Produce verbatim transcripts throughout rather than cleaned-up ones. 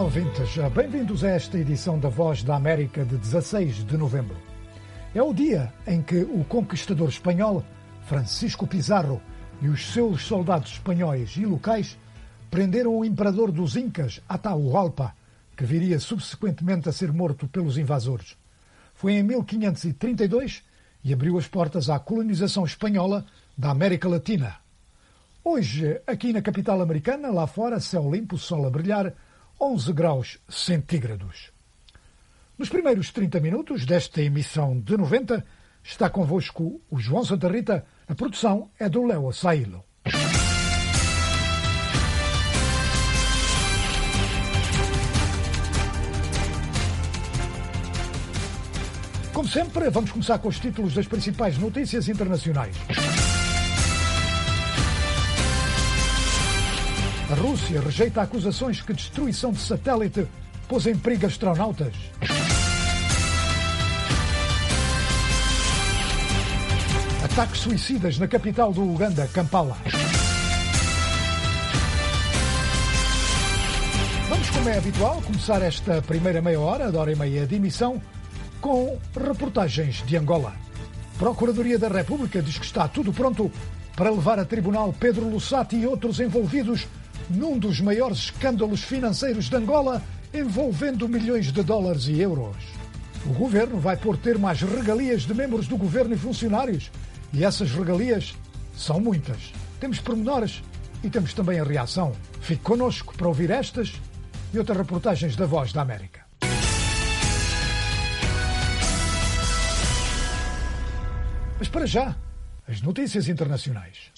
ouvintes, bem-vindos a esta edição da Voz da América de dezasseis de novembro. É o dia em que o conquistador espanhol Francisco Pizarro e os seus soldados espanhóis e locais prenderam o imperador dos Incas, Atahualpa, que viria subsequentemente a ser morto pelos invasores. Foi em mil quinhentos e trinta e dois e abriu as portas à colonização espanhola da América Latina. Hoje, aqui na capital americana, lá fora, céu limpo, sol a brilhar, onze graus centígrados. Nos primeiros trinta minutos desta emissão de noventa, está convosco o João Santa Rita, a produção é do Léo Sailo. Como sempre, vamos começar com os títulos das principais notícias internacionais. A Rússia rejeita acusações que destruição de satélite pôs em perigo astronautas. Ataques suicidas na capital do Uganda, Kampala. Vamos, como é habitual, começar esta primeira meia hora, da hora e meia de emissão, com reportagens de Angola. A Procuradoria da República diz que está tudo pronto para levar a tribunal Pedro Lussati e outros envolvidos num dos maiores escândalos financeiros de Angola, envolvendo milhões de dólares e euros. O governo vai pôr termo às regalias de membros do governo e funcionários, e essas regalias são muitas. Temos pormenores e temos também a reação. Fique connosco para ouvir estas e outras reportagens da Voz da América. Mas para já, as notícias internacionais.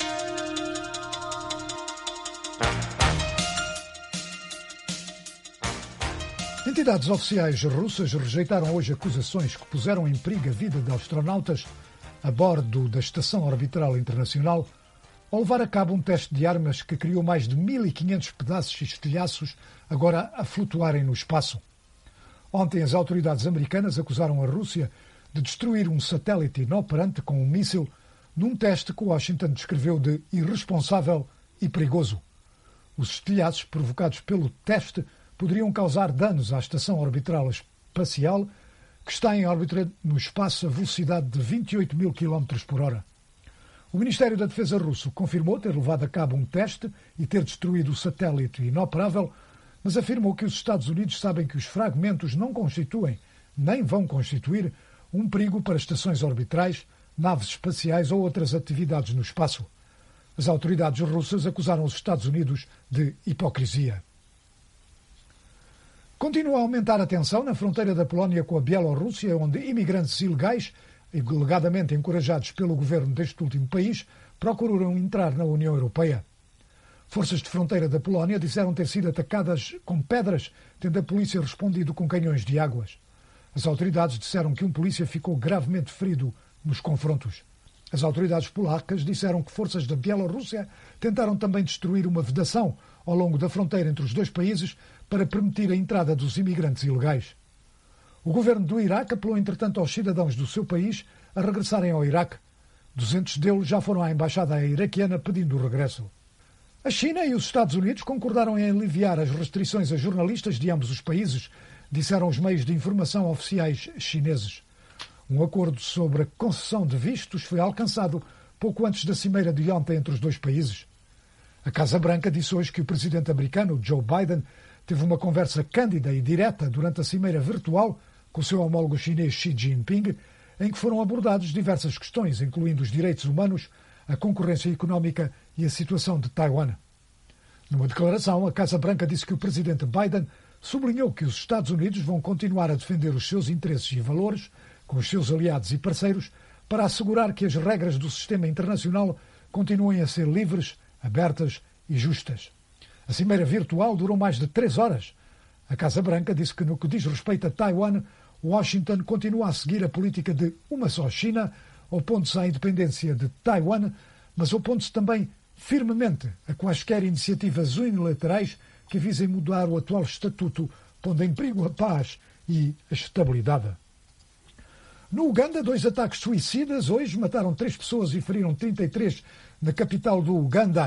Entidades oficiais russas rejeitaram hoje acusações que puseram em perigo a vida de astronautas a bordo da Estação Orbital Internacional ao levar a cabo um teste de armas que criou mais de mil e quinhentos pedaços e estilhaços agora a flutuarem no espaço. Ontem as autoridades americanas acusaram a Rússia de destruir um satélite inoperante com um míssil num teste que Washington descreveu de irresponsável e perigoso. Os estilhaços provocados pelo teste poderiam causar danos à Estação Orbital Espacial, que está em órbita no espaço a velocidade de vinte e oito mil quilómetros por hora. O Ministério da Defesa russo confirmou ter levado a cabo um teste e ter destruído o satélite inoperável, mas afirmou que os Estados Unidos sabem que os fragmentos não constituem, nem vão constituir, um perigo para estações orbitais, naves espaciais ou outras atividades no espaço. As autoridades russas acusaram os Estados Unidos de hipocrisia. Continua a aumentar a tensão na fronteira da Polónia com a Bielorrússia, onde imigrantes ilegais, alegadamente encorajados pelo governo deste último país, procuram entrar na União Europeia. Forças de fronteira da Polónia disseram ter sido atacadas com pedras, tendo a polícia respondido com canhões de águas. As autoridades disseram que um polícia ficou gravemente ferido nos confrontos. As autoridades polacas disseram que forças da Bielorrússia tentaram também destruir uma vedação ao longo da fronteira entre os dois países para permitir a entrada dos imigrantes ilegais. O governo do Iraque apelou, entretanto, aos cidadãos do seu país a regressarem ao Iraque. duzentos deles já foram à embaixada iraquiana pedindo o regresso. A China e os Estados Unidos concordaram em aliviar as restrições a jornalistas de ambos os países, disseram os meios de informação oficiais chineses. Um acordo sobre a concessão de vistos foi alcançado pouco antes da cimeira de ontem entre os dois países. A Casa Branca disse hoje que o presidente americano, Joe Biden, teve uma conversa cândida e direta durante a cimeira virtual com o seu homólogo chinês Xi Jinping, em que foram abordadas diversas questões, incluindo os direitos humanos, a concorrência económica e a situação de Taiwan. Numa declaração, a Casa Branca disse que o presidente Biden sublinhou que os Estados Unidos vão continuar a defender os seus interesses e valores com os seus aliados e parceiros para assegurar que as regras do sistema internacional continuem a ser livres, abertas e justas. A cimeira virtual durou mais de três horas. A Casa Branca disse que, no que diz respeito a Taiwan, Washington continua a seguir a política de uma só China, opondo-se à independência de Taiwan, mas opondo-se também firmemente a quaisquer iniciativas unilaterais que visem mudar o atual estatuto, pondo em perigo a paz e a estabilidade. No Uganda, dois ataques suicidas hoje mataram três pessoas e feriram trinta e três na capital do Uganda,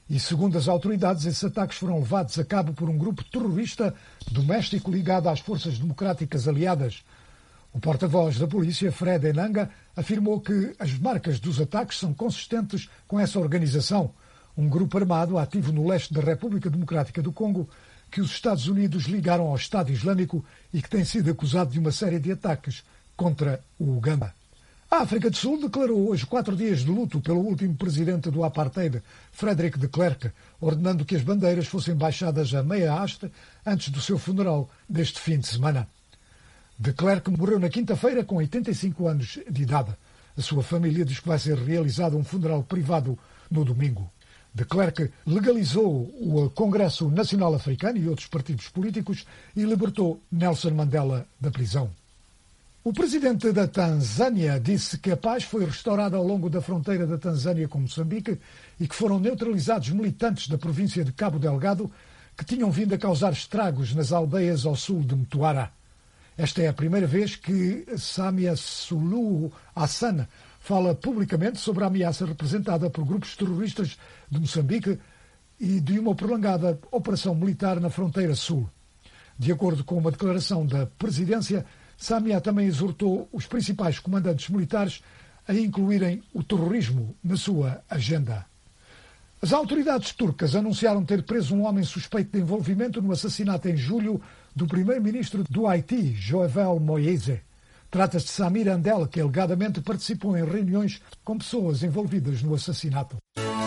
E, segundo as autoridades, esses ataques foram levados a cabo por um grupo terrorista doméstico ligado às forças democráticas aliadas. O porta-voz da polícia, Fred Enanga, afirmou que as marcas dos ataques são consistentes com essa organização, um grupo armado ativo no leste da República Democrática do Congo, que os Estados Unidos ligaram ao Estado Islâmico e que tem sido acusado de uma série de ataques contra o Uganda. A África do Sul declarou hoje quatro dias de luto pelo último presidente do apartheid, Frederick de Klerk, ordenando que as bandeiras fossem baixadas a meia haste antes do seu funeral deste fim de semana. De Klerk morreu na quinta-feira com oitenta e cinco anos de idade. A sua família diz que vai ser realizado um funeral privado no domingo. De Klerk legalizou o Congresso Nacional Africano e outros partidos políticos e libertou Nelson Mandela da prisão. O presidente da Tanzânia disse que a paz foi restaurada ao longo da fronteira da Tanzânia com Moçambique e que foram neutralizados militantes da província de Cabo Delgado que tinham vindo a causar estragos nas aldeias ao sul de Mtwara. Esta é a primeira vez que Samia Suluhu Hassan fala publicamente sobre a ameaça representada por grupos terroristas de Moçambique e de uma prolongada operação militar na fronteira sul. De acordo com uma declaração da presidência, Samia também exortou os principais comandantes militares a incluírem o terrorismo na sua agenda. As autoridades turcas anunciaram ter preso um homem suspeito de envolvimento no assassinato em julho do primeiro-ministro do Haiti, Jovenel Moïse. Trata-se de Samir Andel, que alegadamente participou em reuniões com pessoas envolvidas no assassinato.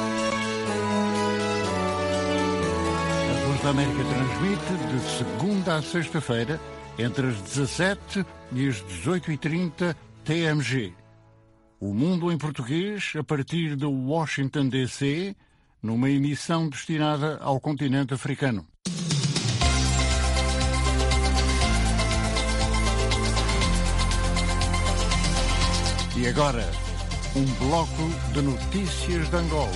A Voz da América transmite de segunda a sexta-feira, entre as dezassete e as dezoito e trinta T M G. O Mundo em Português, a partir de Washington, D C, numa emissão destinada ao continente africano. E agora, um bloco de notícias de Angola.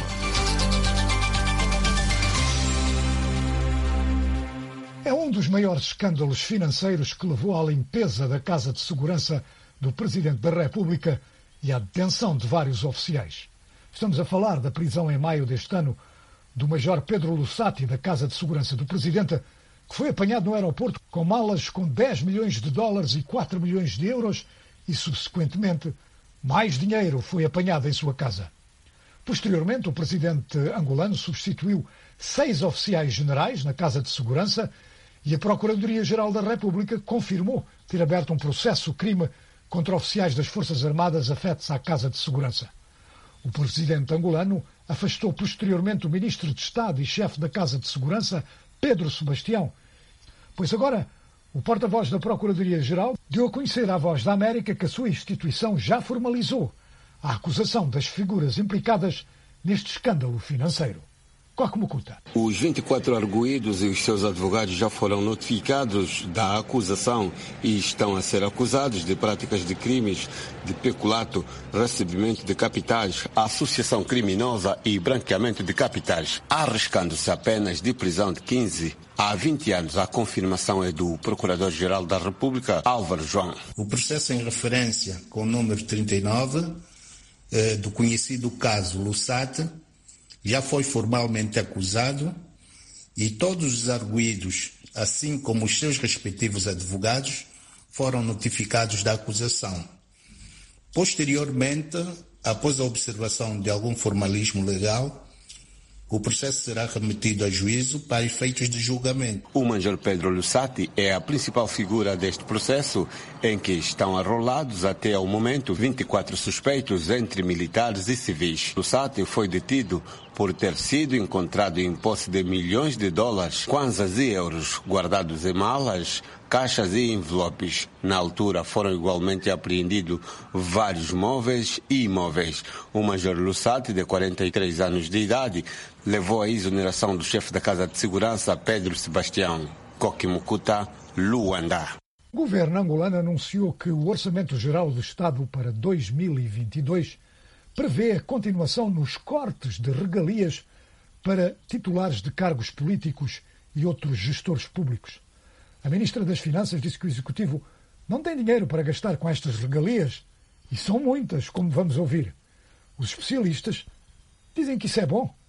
É um dos maiores escândalos financeiros que levou à limpeza da Casa de Segurança do Presidente da República e à detenção de vários oficiais. Estamos a falar da prisão em maio deste ano do Major Pedro Lussati, da Casa de Segurança do Presidente, que foi apanhado no aeroporto com malas com dez milhões de dólares e quatro milhões de euros e, subsequentemente, mais dinheiro foi apanhado em sua casa. Posteriormente, o presidente angolano substituiu seis oficiais generais na Casa de Segurança e a Procuradoria-Geral da República confirmou ter aberto um processo-crime contra oficiais das Forças Armadas afetos à Casa de Segurança. O presidente angolano afastou posteriormente o ministro de Estado e chefe da Casa de Segurança, Pedro Sebastião, pois agora o porta-voz da Procuradoria-Geral deu a conhecer à Voz da América que a sua instituição já formalizou a acusação das figuras implicadas neste escândalo financeiro. Coque Mukuta. Os vinte e quatro arguidos e os seus advogados já foram notificados da acusação e estão a ser acusados de práticas de crimes de peculato, recebimento de capitais, associação criminosa e branqueamento de capitais, arriscando-se a penas de prisão de quinze a vinte anos. A confirmação é do Procurador-Geral da República, Álvaro João. O processo em referência com o número trinta e nove eh, do conhecido caso Lussati já foi formalmente acusado e todos os arguidos, assim como os seus respectivos advogados, foram notificados da acusação. Posteriormente, após a observação de algum formalismo legal, o processo será remetido a juízo para efeitos de julgamento. O Major Pedro Lussati é a principal figura deste processo, em que estão arrolados até ao momento vinte e quatro suspeitos entre militares e civis. Lussati foi detido por ter sido encontrado em posse de milhões de dólares, kwanzas e euros, guardados em malas, caixas e envelopes. Na altura foram igualmente apreendidos vários móveis e imóveis. O Major Lussati, de quarenta e três anos de idade, levou à exoneração do chefe da Casa de Segurança, Pedro Sebastião. Coque Mukuta, Luanda. O governo angolano anunciou que o Orçamento Geral do Estado para dois mil e vinte e dois prevê a continuação nos cortes de regalias para titulares de cargos políticos e outros gestores públicos. A ministra das Finanças disse que o Executivo não tem dinheiro para gastar com estas regalias, e são muitas, como vamos ouvir. Os especialistas dizem que isso é bom,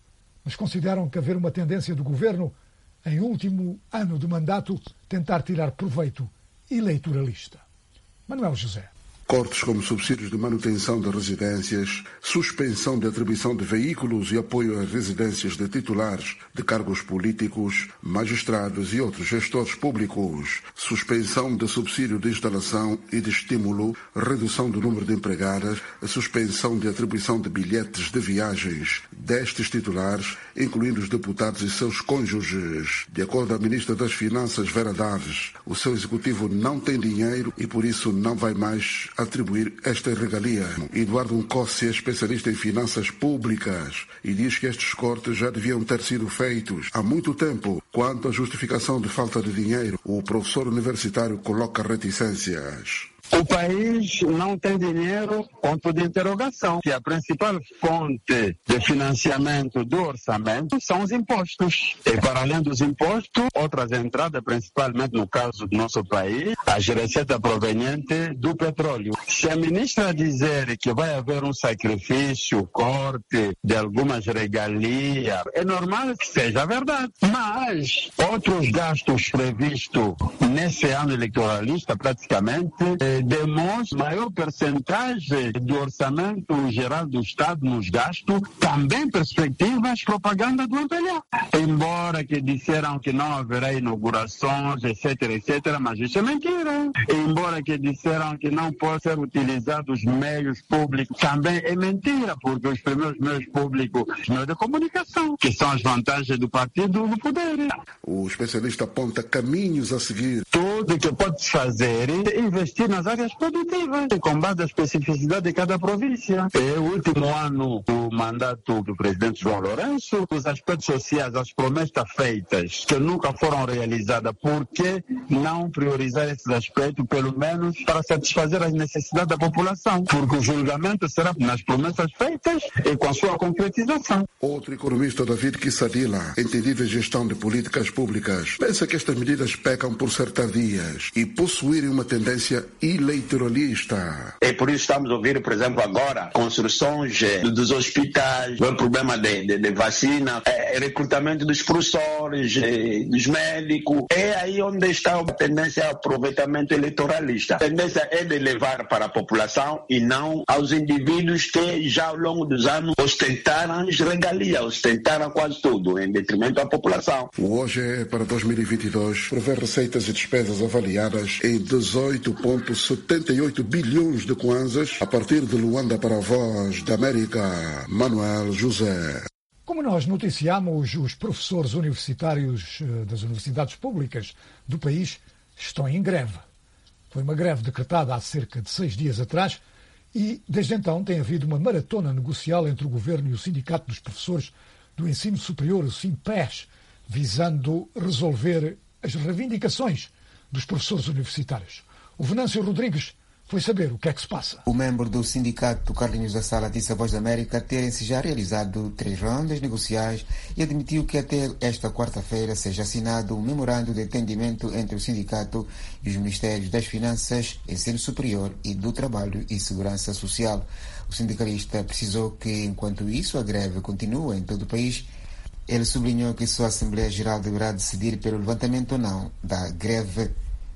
mas consideram que haver uma tendência do governo, em último ano de mandato, tentar tirar proveito eleitoralista. Manuel José. Cortes como subsídios de manutenção de residências, suspensão de atribuição de veículos e apoio às residências de titulares de cargos políticos, magistrados e outros gestores públicos, suspensão de subsídio de instalação e de estímulo, redução do número de empregadas, suspensão de atribuição de bilhetes de viagens destes titulares, incluindo os deputados e seus cônjuges. De acordo com a ministra das Finanças, Vera Daves, o seu executivo não tem dinheiro e por isso não vai mais atribuir esta regalia. Eduardo Nkossi é especialista em finanças públicas e diz que estes cortes já deviam ter sido feitos há muito tempo. Quanto à justificação de falta de dinheiro, o professor universitário coloca reticências. O país não tem dinheiro, ponto de interrogação. Que a principal fonte de financiamento do orçamento são os impostos. E para além dos impostos, outras entradas, principalmente no caso do nosso país, as receitas provenientes do petróleo. Se a ministra dizer que vai haver um sacrifício, corte de algumas regalias, é normal que seja verdade. Mas outros gastos previstos nesse ano eleitoralista, praticamente, demonstra maior percentagem do orçamento geral do Estado nos gastos, também perspectivas propaganda do M P L A. Embora que disseram que não haverá inaugurações, etc, etc, mas isso é mentira. Embora que disseram que não podem ser utilizados meios públicos, também é mentira, porque os primeiros meios públicos, os meios de comunicação, que são as vantagens do partido no poder. O especialista aponta caminhos a seguir. Tudo que pode fazer é investir nas áreas produtivas, com base na especificidade de cada província. É o último ano do mandato do presidente João Lourenço, os aspectos sociais, as promessas feitas, que nunca foram realizadas, por que não priorizar esses aspectos, pelo menos para satisfazer as necessidades da população? Porque o julgamento será nas promessas feitas e com a sua concretização. Outro economista, David Kissadila, entendido em gestão de políticas públicas, pensa que estas medidas pecam por ser tardias e possuírem uma tendência eleitoralista. É por isso que estamos a ouvir, por exemplo, agora, construções dos hospitais, o problema de, de, de vacina, é, recrutamento dos professores, é, dos médicos. É aí onde está a tendência ao aproveitamento eleitoralista. A tendência é de levar para a população e não aos indivíduos que já ao longo dos anos ostentaram as regalias, ostentaram quase tudo, em detrimento da população. O hoje é para dois mil e vinte e dois prevê receitas e despesas avaliadas em dezoito vírgula setenta e oito bilhões de kwanzas a partir de Luanda para a Voz da América. Manuel José. Como nós noticiamos, os professores universitários das universidades públicas do país estão em greve. Foi uma greve decretada há cerca de seis dias atrás e, desde então, tem havido uma maratona negocial entre o governo e o Sindicato dos Professores do Ensino Superior, o SIMPES, visando resolver as reivindicações dos professores universitários. O Venâncio Rodrigues foi saber o que é que se passa. O membro do sindicato, Carlinhos da Sala, disse à Voz da América terem-se já realizado três rondas negociais e admitiu que até esta quarta-feira seja assinado um memorando de entendimento entre o sindicato e os Ministérios das Finanças, Ensino Superior e do Trabalho e Segurança Social. O sindicalista precisou que, enquanto isso, a greve continua em todo o país. Ele sublinhou que só a Assembleia Geral deverá decidir pelo levantamento ou não da greve.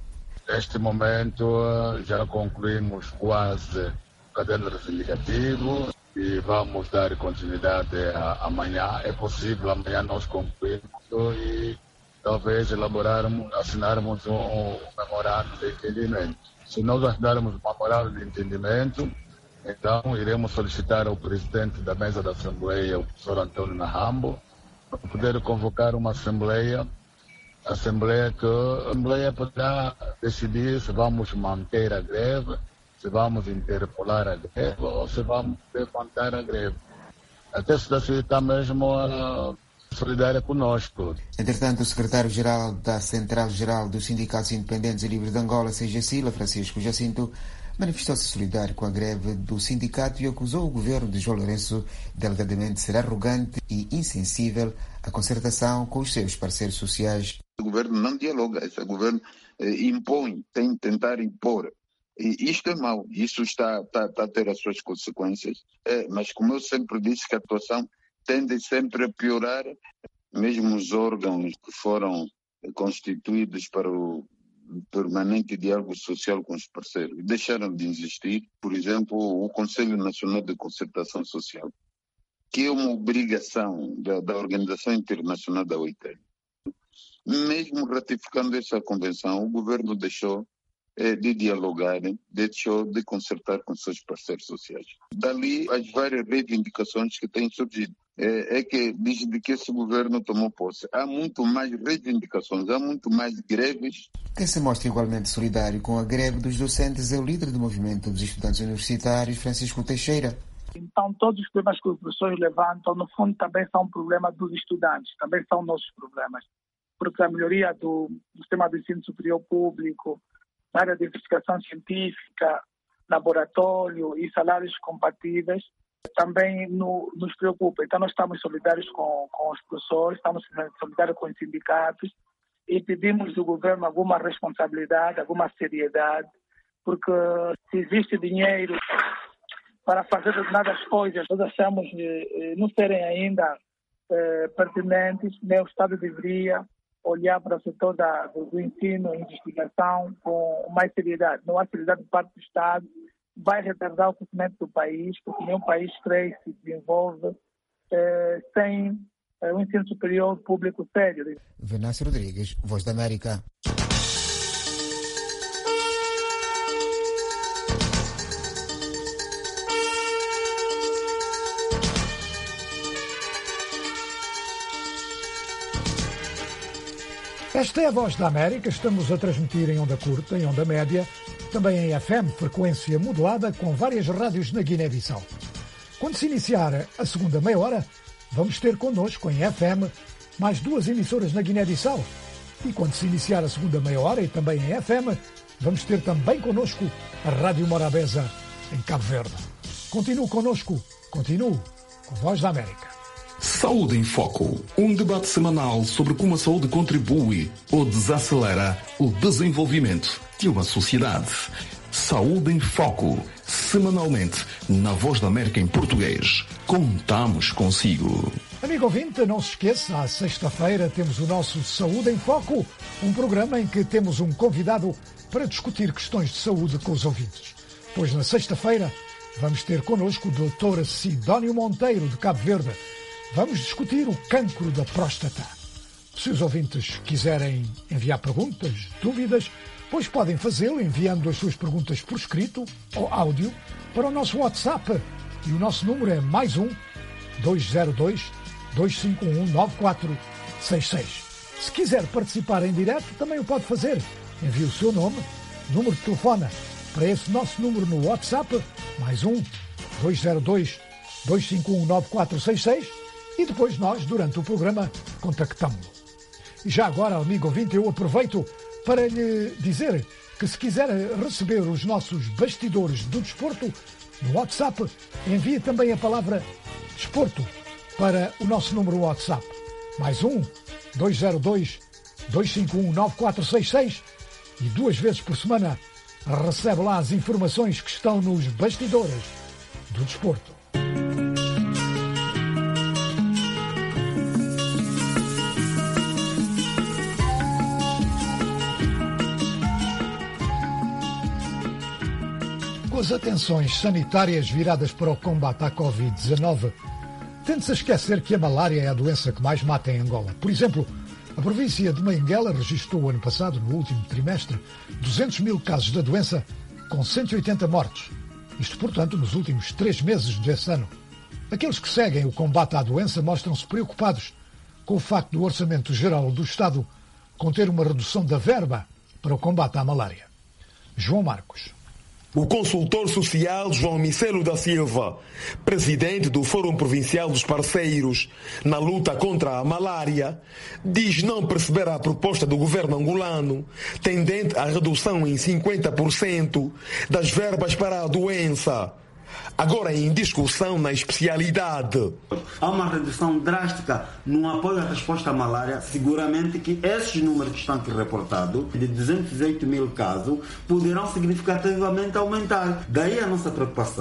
Neste momento já concluímos quase o caderno reivindicativo e vamos dar continuidade a, amanhã. É possível amanhã nós concluirmos e talvez elaborarmos, assinarmos um, um memorando de entendimento. Se nós assinarmos um memorando de entendimento, então iremos solicitar ao presidente da mesa da Assembleia, o professor Antônio Nahambo, para poder convocar uma Assembleia Assembleia que a Assembleia poderá decidir se vamos manter a greve, se vamos interpolar a greve ou se vamos levantar a greve. Até se está mesmo uh, solidária conosco. Entretanto, o secretário-geral da Central-Geral dos Sindicatos Independentes e Livres de Angola, C G S I L A, Francisco Jacinto, manifestou-se solidário com a greve do sindicato e acusou o governo de João Lourenço de alegadamente ser arrogante e insensível à concertação com os seus parceiros sociais. O governo não dialoga, esse governo eh, impõe, tem que tentar impor. E isto é mau, isso está, está, está a ter as suas consequências, é, mas como eu sempre disse que a atuação tendem sempre a piorar. Mesmo os órgãos que foram constituídos para o permanente diálogo social com os parceiros deixaram de existir. Por exemplo, o Conselho Nacional de Concertação Social, que é uma obrigação da, da Organização Internacional da O I T. Mesmo ratificando essa convenção, o governo deixou eh, de dialogar, deixou de concertar com seus parceiros sociais. Dali, as várias reivindicações que têm surgido. É, é que, desde que esse governo tomou posse, há muito mais reivindicações, há muito mais greves. Quem se mostra igualmente solidário com a greve dos docentes é o líder do movimento dos estudantes universitários, Francisco Teixeira. Então, todos os problemas que os professores levantam, no fundo, também são um problema dos estudantes, também são nossos problemas. Porque a melhoria do, do sistema de ensino superior público, na área de investigação científica, laboratório e salários compatíveis, também no, nos preocupa. Então, nós estamos solidários com, com os professores, estamos solidários com os sindicatos e pedimos do governo alguma responsabilidade, alguma seriedade, porque se existe dinheiro para fazer determinadas coisas, nós achamos eh, não serem ainda eh, pertinentes, né? O Estado deveria olhar para o setor da, do, do ensino e investigação com mais seriedade. Não há seriedade por parte do Estado, vai retardar o crescimento do país, porque nenhum país cresce e se desenvolve eh, sem eh, um ensino superior público sério. Venâncio Rodrigues, Voz da América. Esta é a Voz da América, estamos a transmitir em onda curta, em onda média, também em F M, frequência modulada, com várias rádios na Guiné-Bissau. Quando se iniciar a segunda meia hora, vamos ter connosco em F M mais duas emissoras na Guiné-Bissau. E quando se iniciar a segunda meia hora e também em F M, vamos ter também connosco a Rádio Morabeza em Cabo Verde. Continue connosco, continue com a Voz da América. Saúde em Foco, um debate semanal sobre como a saúde contribui ou desacelera o desenvolvimento de uma sociedade. Saúde em Foco, semanalmente na Voz da América em português. Contamos consigo. Amigo ouvinte, não se esqueça, à sexta-feira temos o nosso Saúde em Foco, um programa em que temos um convidado para discutir questões de saúde com os ouvintes. Pois na sexta-feira vamos ter connosco o doutor Sidónio Monteiro, de Cabo Verde. Vamos discutir o cancro da próstata. Se os ouvintes quiserem enviar perguntas, dúvidas, pois podem fazê-lo enviando as suas perguntas por escrito ou áudio para o nosso WhatsApp. E o nosso número é mais um, dois zero dois, dois cinco um, nove quatro seis seis. Se quiser participar em direto, também o pode fazer. Envie o seu nome, número de telefone para esse nosso número no WhatsApp, mais um, dois zero dois, dois cinco um, nove quatro seis seis. E depois nós, durante o programa, contactamos-lo. E já agora, amigo ouvinte, eu aproveito para lhe dizer que se quiser receber os nossos bastidores do desporto, no WhatsApp, envie também a palavra desporto para o nosso número WhatsApp. Mais um, dois zero dois, dois cinco um, nove quatro seis seis e duas vezes por semana recebe lá as informações que estão nos bastidores do desporto. Com as atenções sanitárias viradas para o combate à covid dezenove, tende-se a esquecer que a malária é a doença que mais mata em Angola. Por exemplo, a província de Benguela registrou o ano passado, no último trimestre, duzentos mil casos da doença, com cento e oitenta mortes. Isto, portanto, nos últimos três meses desse ano. Aqueles que seguem o combate à doença mostram-se preocupados com o facto do Orçamento Geral do Estado conter uma redução da verba para o combate à malária. João Marcos. O consultor social João Micelo da Silva, presidente do Fórum Provincial dos Parceiros na luta contra a malária, diz não perceber a proposta do governo angolano tendente à redução em cinquenta por cento das verbas para a doença, agora em discussão na especialidade. Há uma redução drástica no apoio à resposta à malária. Seguramente que esses números que estão aqui reportados, de duzentos e oito mil casos, poderão significativamente aumentar. Daí a nossa preocupação.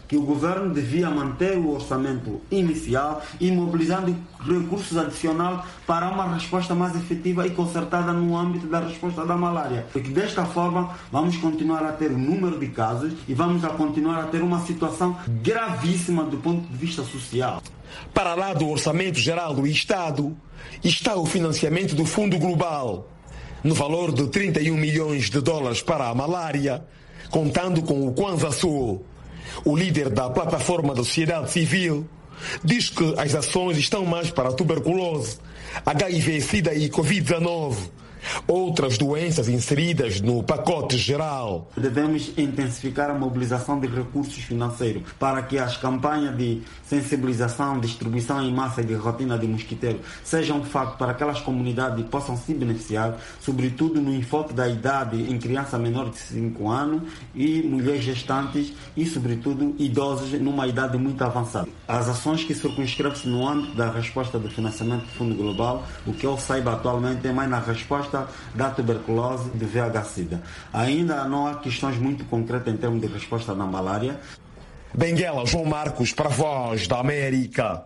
que o governo devia manter o orçamento inicial e mobilizando recursos adicionais para uma resposta mais efetiva e concertada no âmbito da resposta da malária. Porque desta forma vamos continuar a ter um número de casos e vamos a continuar a ter uma situação gravíssima do ponto de vista social. Para lá do Orçamento Geral do Estado está o financiamento do Fundo Global, no valor de trinta e um milhões de dólares para a malária, contando com o Kwanza Sul. O líder da plataforma da sociedade civil diz que as ações estão mais para a tuberculose, H I V-Sida e covid dezenove, outras doenças inseridas no pacote geral. Devemos intensificar a mobilização de recursos financeiros para que as campanhas de sensibilização, distribuição em massa e de rotina de mosquiteiro sejam um facto para aquelas comunidades possam se beneficiar, sobretudo no enfoque da idade em criança menor de cinco anos e mulheres gestantes e, sobretudo, idosos numa idade muito avançada. As ações que circunscrevem-se no âmbito da resposta do financiamento do Fundo Global, o que eu saiba atualmente é mais na resposta da tuberculose e do V I H-Sida. Ainda não há questões muito concretas em termos de resposta da malária. Benguela João Marcos para a Voz da América.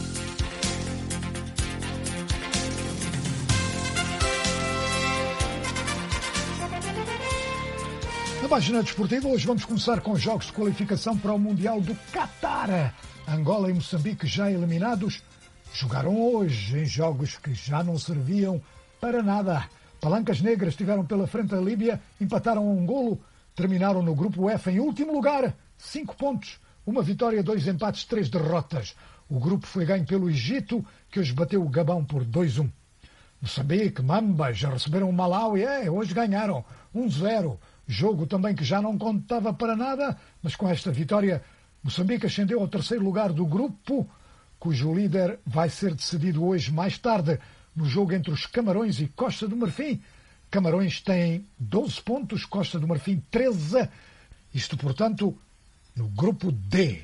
Na página desportiva, hoje vamos começar com os jogos de qualificação para o Mundial do Qatar. Angola e Moçambique já eliminados jogaram hoje em jogos que já não serviam para nada. Palancas Negras estiveram pela frente da Líbia, empataram a um golo, terminaram no grupo F em último lugar, cinco pontos, uma vitória, dois empates, três derrotas. O grupo foi ganho pelo Egito, que hoje bateu o Gabão por dois a um. Moçambique, Mamba, já receberam o Malawi, é, hoje ganharam um zero. Jogo também que já não contava para nada, mas com esta vitória, Moçambique ascendeu ao terceiro lugar do grupo, cujo líder vai ser decidido hoje mais tarde, no jogo entre os Camarões e Costa do Marfim. Camarões tem doze pontos, Costa do Marfim treze. Isto, portanto, no grupo D.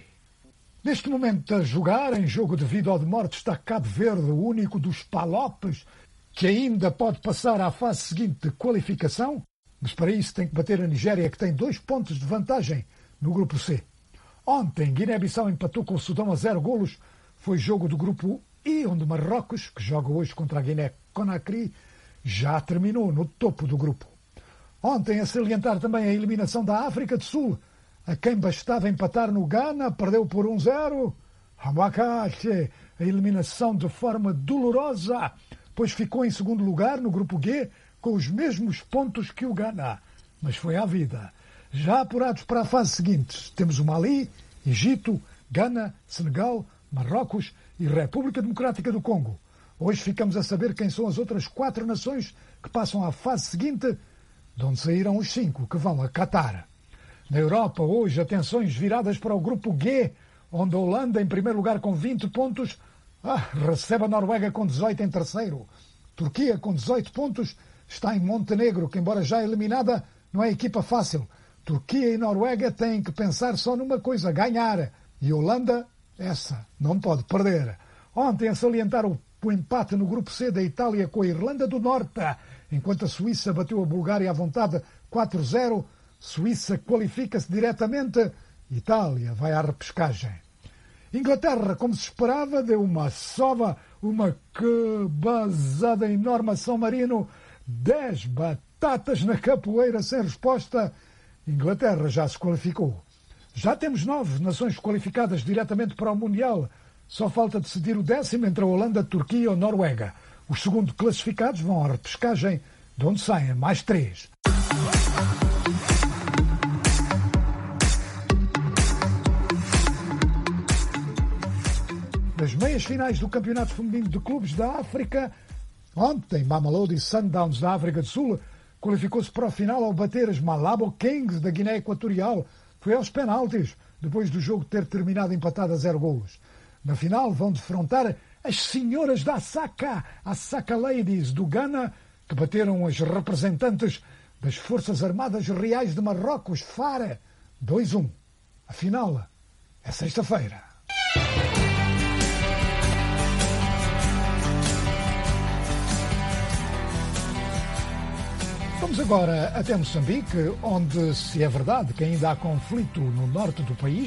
Neste momento a jogar, em jogo de vida ou de morte, está Cabo Verde, o único dos Palopes, que ainda pode passar à fase seguinte de qualificação, mas para isso tem que bater a Nigéria, que tem dois pontos de vantagem no grupo C. Ontem, Guiné-Bissau empatou com o Sudão a zero golos. Foi jogo do grupo E, onde Marrocos, que joga hoje contra a Guiné-Conakry, já terminou no topo do grupo. Ontem, a salientar também a eliminação da África do Sul, a quem bastava empatar no Ghana, perdeu por um zero. Hamakache, a eliminação de forma dolorosa, pois ficou em segundo lugar no grupo G, com os mesmos pontos que o Ghana. Mas foi à vida. Já apurados para a fase seguinte, temos o Mali, Egito, Ghana, Senegal, Marrocos e República Democrática do Congo. Hoje ficamos a saber quem são as outras quatro nações que passam à fase seguinte, de onde saíram os cinco que vão a Qatar. Na Europa, hoje, atenções viradas para o grupo G, onde a Holanda, em primeiro lugar com vinte pontos, ah, recebe a Noruega com dezoito em terceiro. Turquia, com dezoito pontos, está em Montenegro, que, embora já eliminada, não é equipa fácil. Turquia e Noruega têm que pensar só numa coisa, ganhar. E Holanda, essa, não pode perder. Ontem, a salientar o, o empate no grupo C da Itália com a Irlanda do Norte, enquanto a Suíça bateu a Bulgária à vontade quatro a zero, Suíça qualifica-se diretamente, Itália vai à repescagem. Inglaterra, como se esperava, deu uma sova, uma cabazada enorme a São Marino, dez batatas na capoeira sem resposta. Inglaterra já se qualificou. Já temos nove nações qualificadas diretamente para o Mundial. Só falta decidir o décimo entre a Holanda, a Turquia ou a Noruega. Os segundos classificados vão à repescagem, de onde saem mais três. Nas meias finais do Campeonato Feminino de Clubes da África, ontem Mamelodi Sundowns da África do Sul qualificou-se para o final ao bater as Malabo Kings da Guiné Equatorial. Foi aos penaltis, depois do jogo ter terminado empatado a zero golos. Na final vão defrontar as senhoras da Asaka, Asaka Ladies do Ghana, que bateram as representantes das Forças Armadas Reais de Marrocos, Fara, dois a um. A final é sexta-feira. Vamos agora até Moçambique, onde, se é verdade que ainda há conflito no norte do país,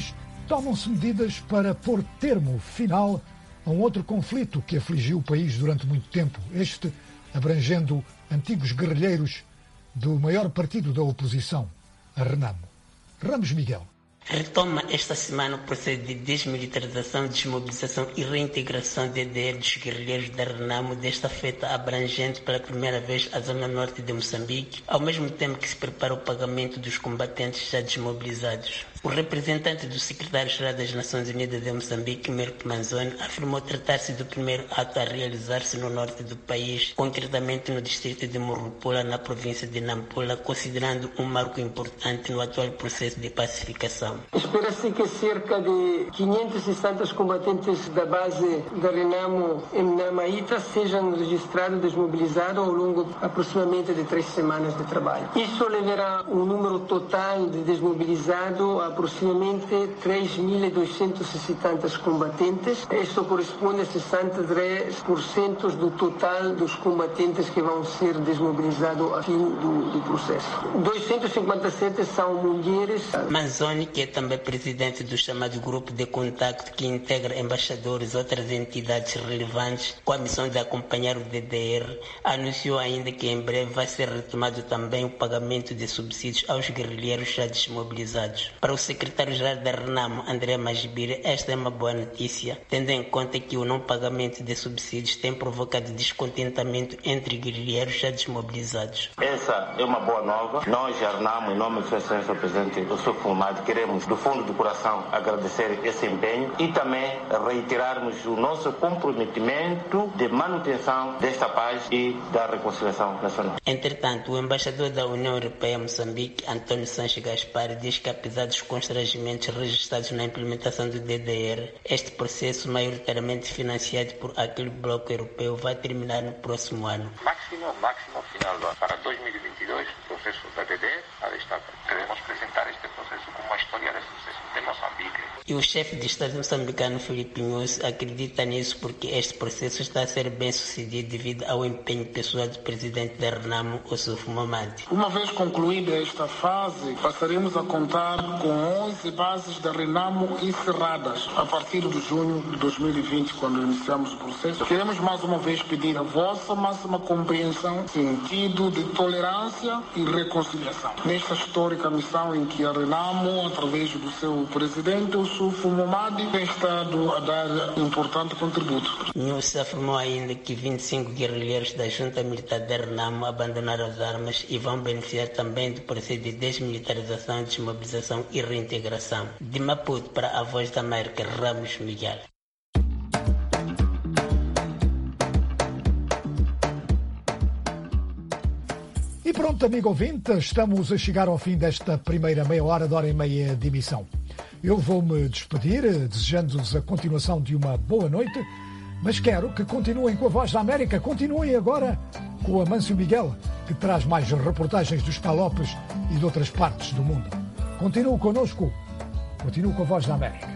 tomam-se medidas para pôr termo final a um outro conflito que afligiu o país durante muito tempo, este abrangendo antigos guerrilheiros do maior partido da oposição, a Renamo. Ramos Miguel. Retoma esta semana o processo de desmilitarização, desmobilização e reintegração de D D R dos guerrilheiros da Renamo, desta feita abrangente pela primeira vez a zona norte de Moçambique, ao mesmo tempo que se prepara o pagamento dos combatentes já desmobilizados. O representante do secretário-geral das Nações Unidas de Moçambique, Mirko Manzoni, afirmou tratar-se do primeiro ato a realizar-se no norte do país, concretamente no distrito de Morropula, na província de Nampula, considerando um marco importante no atual processo de pacificação. Espera-se que cerca de quinhentos e sessenta combatentes da base da Renamo em Namaíta sejam registrados desmobilizados ao longo aproximadamente de três semanas de trabalho. Isso levará o número total de desmobilizados a aproximadamente três mil e duzentos e setenta combatentes. Isso corresponde a sessenta e três por cento do total dos combatentes que vão ser desmobilizados a fim do, do processo. duzentos e cinquenta e sete são mulheres. Manzoni, que é também presidente do chamado Grupo de Contacto, que integra embaixadores e outras entidades relevantes com a missão de acompanhar o D D R, anunciou ainda que em breve vai ser retomado também o pagamento de subsídios aos guerrilheiros já desmobilizados. Para o secretário-geral da Renamo, André Magibira, esta é uma boa notícia, tendo em conta que o não pagamento de subsídios tem provocado descontentamento entre guerrilheiros já desmobilizados. Essa é uma boa nova. Nós, a Renamo, em nome do seu excelência presidente, eu sou formado, queremos do fundo do coração agradecer esse empenho e também reiterarmos o nosso comprometimento de manutenção desta paz e da reconciliação nacional. Entretanto, o embaixador da União Europeia em Moçambique, António Sanches Gaspar, diz que apesar dos constrangimentos registrados na implementação do D D R, este processo, maioritariamente financiado por aquele bloco europeu, vai terminar no próximo ano. Máximo, máximo final do ano. Para dois mil e vinte e dois, o processo da D D R a destacar. Queremos apresentar este processo como uma história de sucesso de Moçambique. E o chefe de Estado moçambicano, Filipe Nyusi, acredita nisso porque este processo está a ser bem sucedido devido ao empenho pessoal do presidente da Renamo, Ossuf Momadi. Uma vez concluída esta fase, passaremos a contar com onze bases da Renamo encerradas a partir de junho de dois mil e vinte, quando iniciamos o processo. Queremos mais uma vez pedir a vossa máxima compreensão, sentido de tolerância e reconciliação nesta histórica missão em que a Renamo, através do seu presidente, Ossuf Momadi, tem estado a dar importante contributo. Nyusi afirmou ainda que vinte e cinco guerrilheiros da junta militar da Renamo abandonaram as armas e vão beneficiar também do processo de desmilitarização, desmobilização e reintegração. De Maputo para a Voz da América, Ramos Miguel. E pronto, amigo ouvinte, estamos a chegar ao fim desta primeira meia hora, de hora e meia de emissão. Eu vou-me despedir, desejando-vos a continuação de uma boa noite, mas quero que continuem com a Voz da América, continuem agora com o Amâncio Miguel, que traz mais reportagens dos Palopes e de outras partes do mundo. Continuem connosco, continuem com a Voz da América.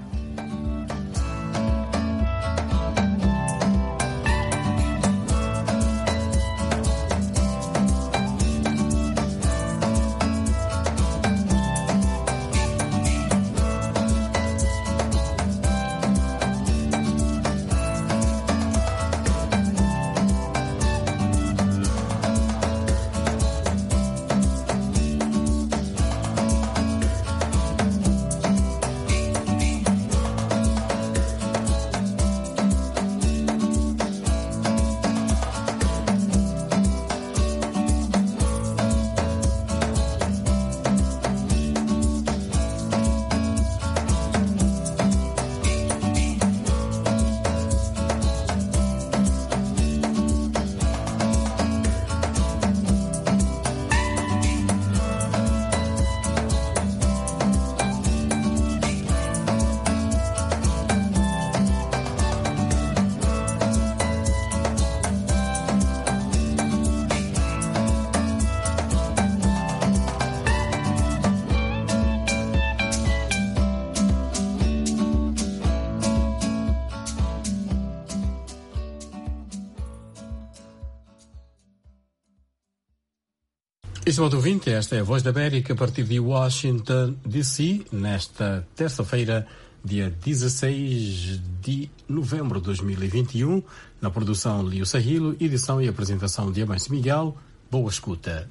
Estimado ouvinte, esta é a Voz da América a partir de Washington, D C, nesta terça-feira, dia dezesseis de novembro de dois mil e vinte e um. Na produção, Lio Sahilo, edição e apresentação de Amancio Miguel. Boa escuta.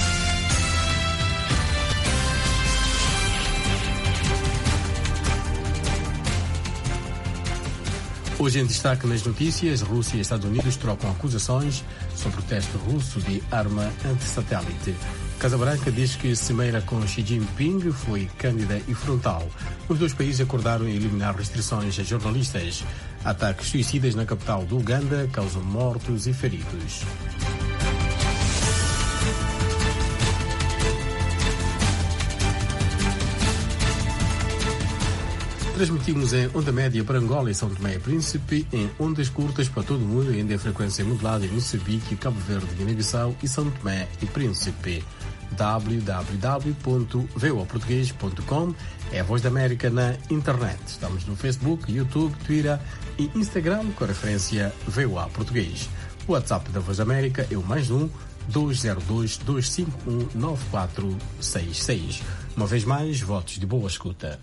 Hoje em destaque nas notícias, Rússia e Estados Unidos trocam acusações sobre o teste russo de arma antissatélite. Casa Branca diz que cimeira com Xi Jinping foi cândida e frontal. Os dois países acordaram em eliminar restrições a jornalistas. Ataques suicidas na capital do Uganda causam mortos e feridos. Transmitimos em onda média para Angola e São Tomé e Príncipe, em ondas curtas para todo o mundo e em frequência modulada em Moçambique, Cabo Verde, Guiné-Bissau e São Tomé e Príncipe. w w w ponto voa português ponto com é a Voz da América na internet. Estamos no Facebook, YouTube, Twitter e Instagram com a referência V O A Português. O WhatsApp da Voz da América é o mais um dois zero dois, dois cinco um, nove quatro seis seis. Uma vez mais, votos de boa escuta.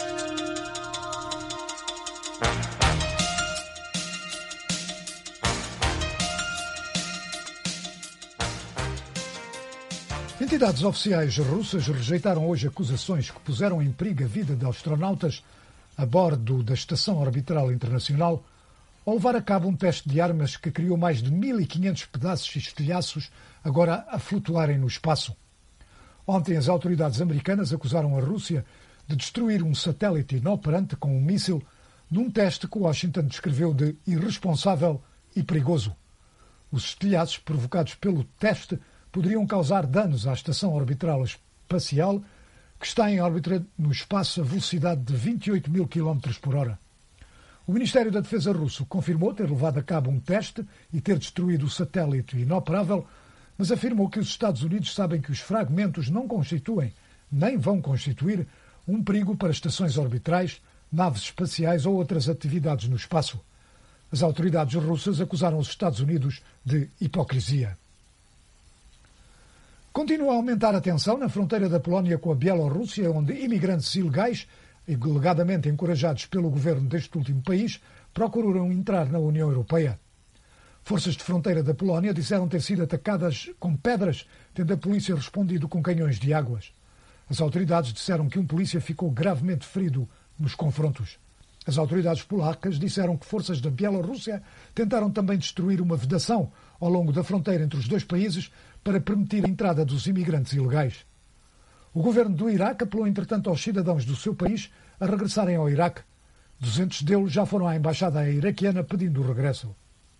Entidades oficiais russas rejeitaram hoje acusações que puseram em perigo a vida de astronautas a bordo da Estação Orbital Internacional ao levar a cabo um teste de armas que criou mais de mil e quinhentos pedaços e estilhaços agora a flutuarem no espaço. Ontem, as autoridades americanas acusaram a Rússia de destruir um satélite inoperante com um míssil num teste que Washington descreveu de irresponsável e perigoso. Os estilhaços provocados pelo teste poderiam causar danos à Estação Orbital Espacial, que está em órbita no espaço a velocidade de vinte e oito mil quilómetros por hora. O Ministério da Defesa russo confirmou ter levado a cabo um teste e ter destruído o satélite inoperável, mas afirmou que os Estados Unidos sabem que os fragmentos não constituem, nem vão constituir, um perigo para estações orbitais, naves espaciais ou outras atividades no espaço. As autoridades russas acusaram os Estados Unidos de hipocrisia. Continua a aumentar a tensão na fronteira da Polónia com a Bielorrússia, onde imigrantes ilegais, alegadamente encorajados pelo governo deste último país, procuram entrar na União Europeia. Forças de fronteira da Polónia disseram ter sido atacadas com pedras, tendo a polícia respondido com canhões de águas. As autoridades disseram que um polícia ficou gravemente ferido nos confrontos. As autoridades polacas disseram que forças da Bielorrússia tentaram também destruir uma vedação ao longo da fronteira entre os dois países para permitir a entrada dos imigrantes ilegais. O governo do Iraque apelou, entretanto, aos cidadãos do seu país a regressarem ao Iraque. duzentos deles já foram à embaixada iraquiana pedindo o regresso.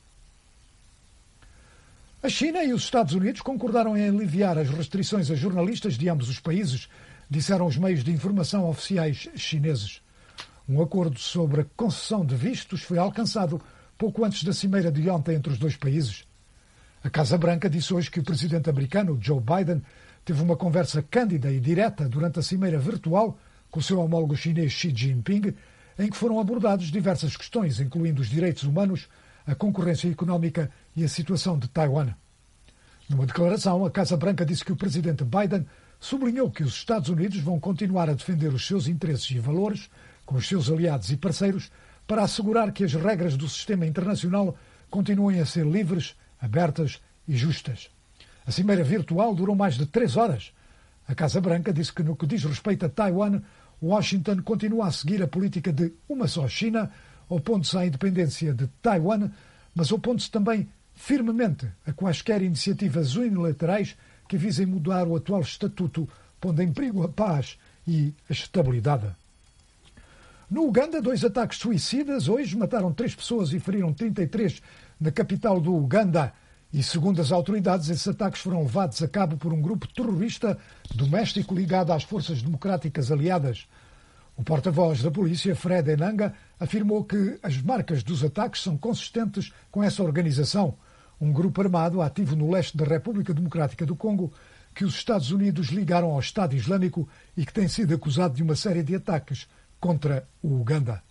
A China e os Estados Unidos concordaram em aliviar as restrições a jornalistas de ambos os países, disseram os meios de informação oficiais chineses. Um acordo sobre a concessão de vistos foi alcançado pouco antes da cimeira de ontem entre os dois países. A Casa Branca disse hoje que o presidente americano, Joe Biden, teve uma conversa cândida e direta durante a cimeira virtual com o seu homólogo chinês Xi Jinping, em que foram abordadas diversas questões, incluindo os direitos humanos, a concorrência económica e a situação de Taiwan. Numa declaração, a Casa Branca disse que o presidente Biden sublinhou que os Estados Unidos vão continuar a defender os seus interesses e valores com os seus aliados e parceiros para assegurar que as regras do sistema internacional continuem a ser livres, abertas e justas. A cimeira virtual durou mais de três horas. A Casa Branca disse que, no que diz respeito a Taiwan, Washington continua a seguir a política de uma só China, opondo-se à independência de Taiwan, mas opondo-se também firmemente a quaisquer iniciativas unilaterais que visem mudar o atual estatuto, pondo em perigo a paz e a estabilidade. No Uganda, dois ataques suicidas hoje mataram três pessoas e feriram trinta e três na capital do Uganda. E, segundo as autoridades, esses ataques foram levados a cabo por um grupo terrorista doméstico ligado às forças democráticas aliadas. O porta-voz da polícia, Fred Enanga, afirmou que as marcas dos ataques são consistentes com essa organização, um grupo armado ativo no leste da República Democrática do Congo, que os Estados Unidos ligaram ao Estado Islâmico e que tem sido acusado de uma série de ataques contra o Uganda.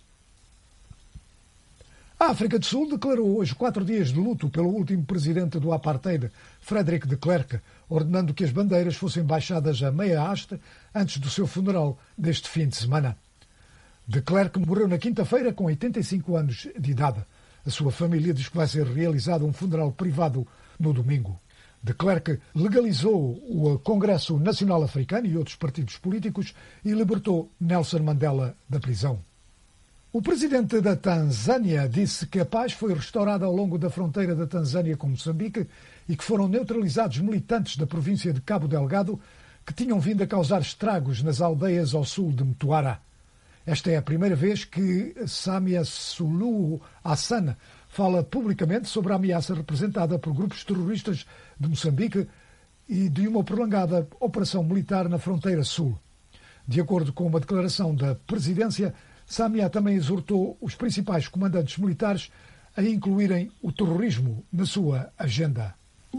A África do Sul declarou hoje quatro dias de luto pelo último presidente do apartheid, Frederick de Klerk, ordenando que as bandeiras fossem baixadas a meia haste antes do seu funeral deste fim de semana. De Klerk morreu na quinta-feira com oitenta e cinco anos de idade. A sua família diz que vai ser realizado um funeral privado no domingo. De Klerk legalizou o Congresso Nacional Africano e outros partidos políticos e libertou Nelson Mandela da prisão. O presidente da Tanzânia disse que a paz foi restaurada ao longo da fronteira da Tanzânia com Moçambique e que foram neutralizados militantes da província de Cabo Delgado que tinham vindo a causar estragos nas aldeias ao sul de Mtwara. Esta é a primeira vez que Samia Suluhu Hassan fala publicamente sobre a ameaça representada por grupos terroristas de Moçambique e de uma prolongada operação militar na fronteira sul. De acordo com uma declaração da presidência, Samia também exortou os principais comandantes militares a incluírem o terrorismo na sua agenda.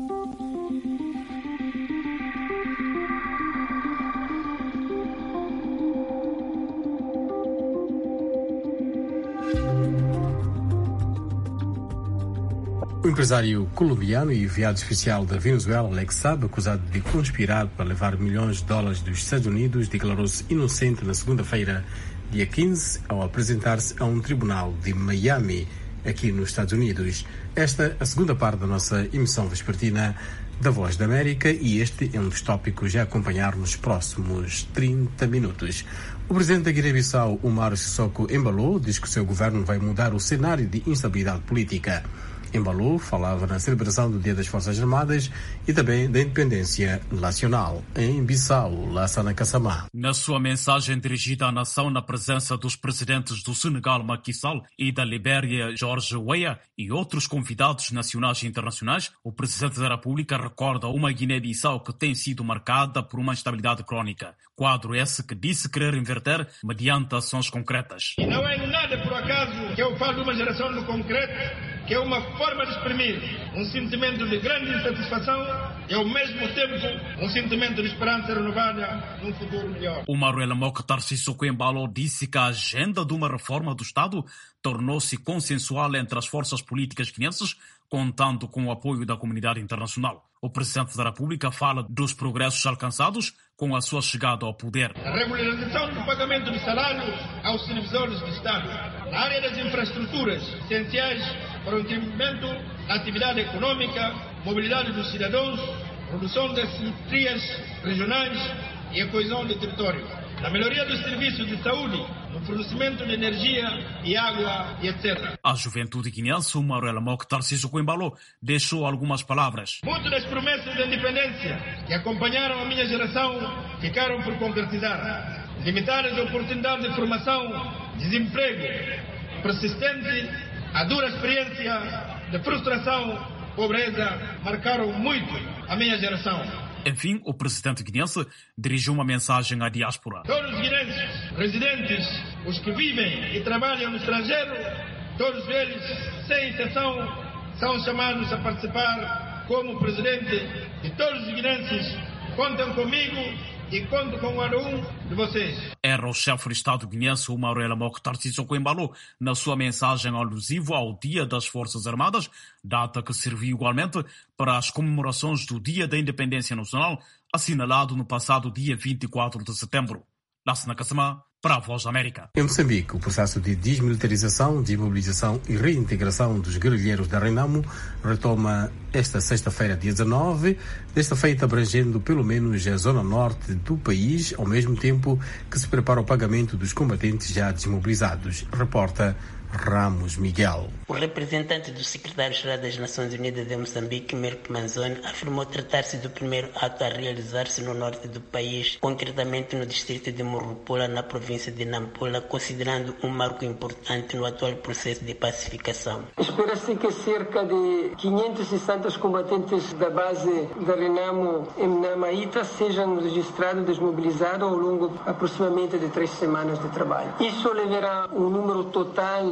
O empresário colombiano e enviado especial da Venezuela, Alex Saab, acusado de conspirar para levar milhões de dólares dos Estados Unidos, declarou-se inocente na segunda-feira, dia quinze, ao apresentar-se a um tribunal de Miami, aqui nos Estados Unidos. Esta é a segunda parte da nossa emissão vespertina da Voz da América e este é um dos tópicos a acompanhar nos próximos trinta minutos. O presidente da Guiné-Bissau, Umaro Sissoko Embalo, diz que o seu governo vai mudar o cenário de instabilidade política. Embalo falava na celebração do Dia das Forças Armadas e também da independência nacional em Bissau, Lassana Kassamá. Na sua mensagem dirigida à nação na presença dos presidentes do Senegal, Macky Sall, e da Libéria, George Weah, e outros convidados nacionais e internacionais, o presidente da República recorda uma Guiné-Bissau que tem sido marcada por uma instabilidade crónica. Quadro esse que disse querer inverter mediante ações concretas. E não é nada por acaso que eu falo de uma geração do concreto, que é uma forma de exprimir um sentimento de grande insatisfação e, ao mesmo tempo, um sentimento de esperança renovada num futuro melhor. O Maruela Mokhtar Sissoko Embalo disse que a agenda de uma reforma do Estado tornou-se consensual entre as forças políticas guineenses, contando com o apoio da comunidade internacional. O presidente da República fala dos progressos alcançados com a sua chegada ao poder. A regularização do pagamento de salários aos servidores do Estado, na área das infraestruturas essenciais para o desenvolvimento da atividade econômica, mobilidade dos cidadãos, produção das simetrias regionais e a coesão do território, na melhoria dos serviços de saúde, no fornecimento de energia e água e etcétera. A juventude guineense, o Maruela Mokhtar Sissoko Embalo, deixou algumas palavras. Muitas das promessas de independência que acompanharam a minha geração ficaram por concretizar. Limitadas oportunidades de formação, desemprego persistente, a dura experiência de frustração, pobreza, marcaram muito a minha geração. Enfim, o presidente guineense dirigiu uma mensagem à diáspora. Todos os guineenses, residentes, os que vivem e trabalham no estrangeiro, todos eles, sem exceção, são chamados a participar como presidente de todos os guineenses. Contem comigo e conto com cada um de vocês. Era o chefe de Estado guineense, o Maruela Mokhtar Sissoko Embalo, na sua mensagem alusiva ao Dia das Forças Armadas, data que serviu igualmente para as comemorações do Dia da Independência Nacional, assinalado no passado dia vinte e quatro de setembro. Lassana Kassamá, para a Voz da América. Em Moçambique, o processo de desmilitarização, desmobilização e reintegração dos guerrilheiros da Renamo retoma esta sexta-feira, dia dezanove, desta feita abrangendo pelo menos a zona norte do país, ao mesmo tempo que se prepara o pagamento dos combatentes já desmobilizados. Reporta Ramos Miguel. O representante do secretário-geral das Nações Unidas de Moçambique, Mirko Manzoni, afirmou tratar-se do primeiro ato a realizar-se no norte do país, concretamente no distrito de Morropola, na província de Nampula, considerando um marco importante no atual processo de pacificação. Espera-se que cerca de quinhentos e sessenta combatentes da base da Renamo em Namaíta sejam registrados desmobilizados ao longo aproximadamente de três semanas de trabalho. Isso levará um número total de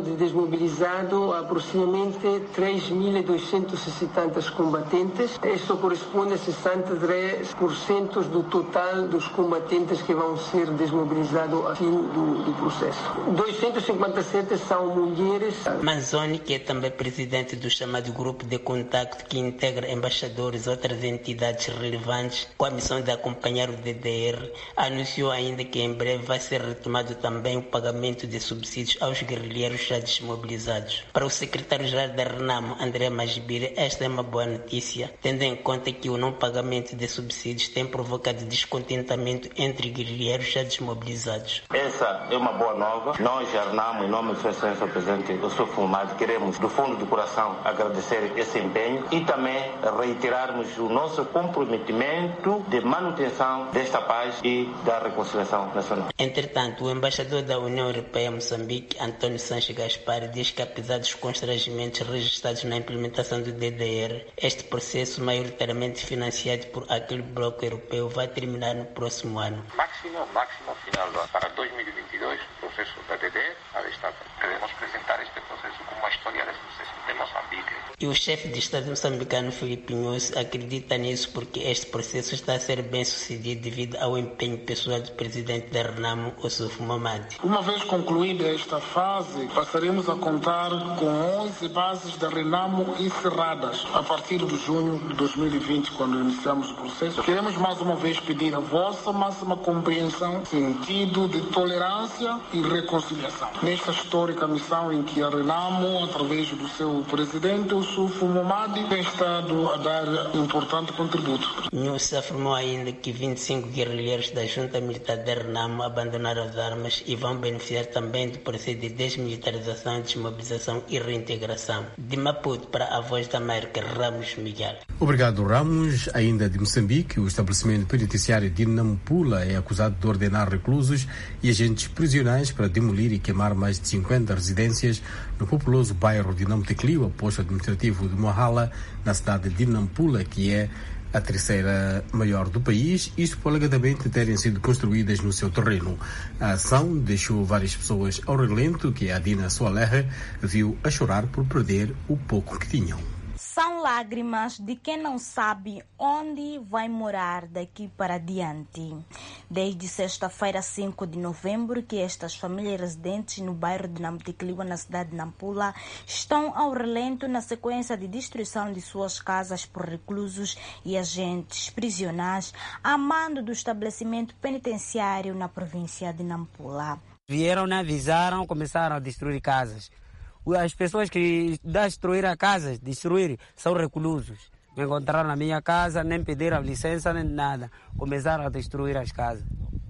de desmobilizado aproximadamente três mil e duzentos e setenta combatentes. Isso corresponde a sessenta e três por cento do total dos combatentes que vão ser desmobilizados a fim do, do processo. duzentos e cinquenta e sete são mulheres. Manzoni, que é também presidente do chamado Grupo de Contacto, que integra embaixadores e outras entidades relevantes com a missão de acompanhar o D D R, anunciou ainda que em breve vai ser retomado também o pagamento de subsídios aos guerrilheiros já desmobilizados. Para o secretário-geral da RENAMO, André Majibire, esta é uma boa notícia, tendo em conta que o não pagamento de subsídios tem provocado descontentamento entre guerrilheiros já desmobilizados. Essa é uma boa nova. Nós, a RENAMO, em nome do Sua Excelência o Presidente, eu sou Fumado, queremos do fundo do coração agradecer esse empenho e também reiterarmos o nosso comprometimento de manutenção desta paz e da reconciliação nacional. Entretanto, o embaixador da União Europeia em Moçambique, António Sanches Gaspar, diz que apesar dos constrangimentos registrados na implementação do D D R, este processo, maioritariamente financiado por aquele bloco europeu, vai terminar no próximo ano. Máximo, máximo final do ano. Para dois mil e vinte e dois, o processo da D D R ha de estar. Queremos apresentar este processo como uma história de sucesso de Moçambique. E o chefe de Estado moçambicano, Filipe Nyusi, acredita nisso porque este processo está a ser bem sucedido devido ao empenho pessoal do presidente da RENAMO, Ossufo Momadi. Uma vez concluída esta fase, passaremos a contar com onze bases da RENAMO encerradas a partir de junho de dois mil e vinte, quando iniciamos o processo. Queremos mais uma vez pedir a vossa máxima compreensão, sentido de tolerância e reconciliação. Nesta histórica missão em que a RENAMO, através do seu presidente, Ossufo Momadi, tem estado a dar importante contributo. Nyusi afirmou ainda que vinte e cinco guerrilheiros da junta militar da RENAMO abandonaram as armas e vão beneficiar também do processo de desmilitarização, desmobilização e reintegração. De Maputo para a Voz da América, Ramos Miguel. Obrigado, Ramos. Ainda de Moçambique, o estabelecimento penitenciário de Nampula é acusado de ordenar reclusos e agentes prisionais para demolir e queimar mais de cinquenta residências no populoso bairro de Namtecliu, posto administrativo de Mohala, na cidade de Nampula, que é a terceira maior do país, isto por alegadamente terem sido construídas no seu terreno. A ação deixou várias pessoas ao relento, que a Dina Soalerre viu a chorar por perder o pouco que tinham. São lágrimas de quem não sabe onde vai morar daqui para diante. Desde sexta-feira, cinco de novembro, que estas famílias residentes no bairro de Namtecliu, na cidade de Nampula, estão ao relento na sequência de destruição de suas casas por reclusos e agentes prisionais, a mando do estabelecimento penitenciário na província de Nampula. Vieram, né, avisaram, começaram a destruir casas. As pessoas que destruíram a casa, destruir, são reclusos. Me encontraram na minha casa, nem pediram licença, nem nada. Começaram a destruir as casas.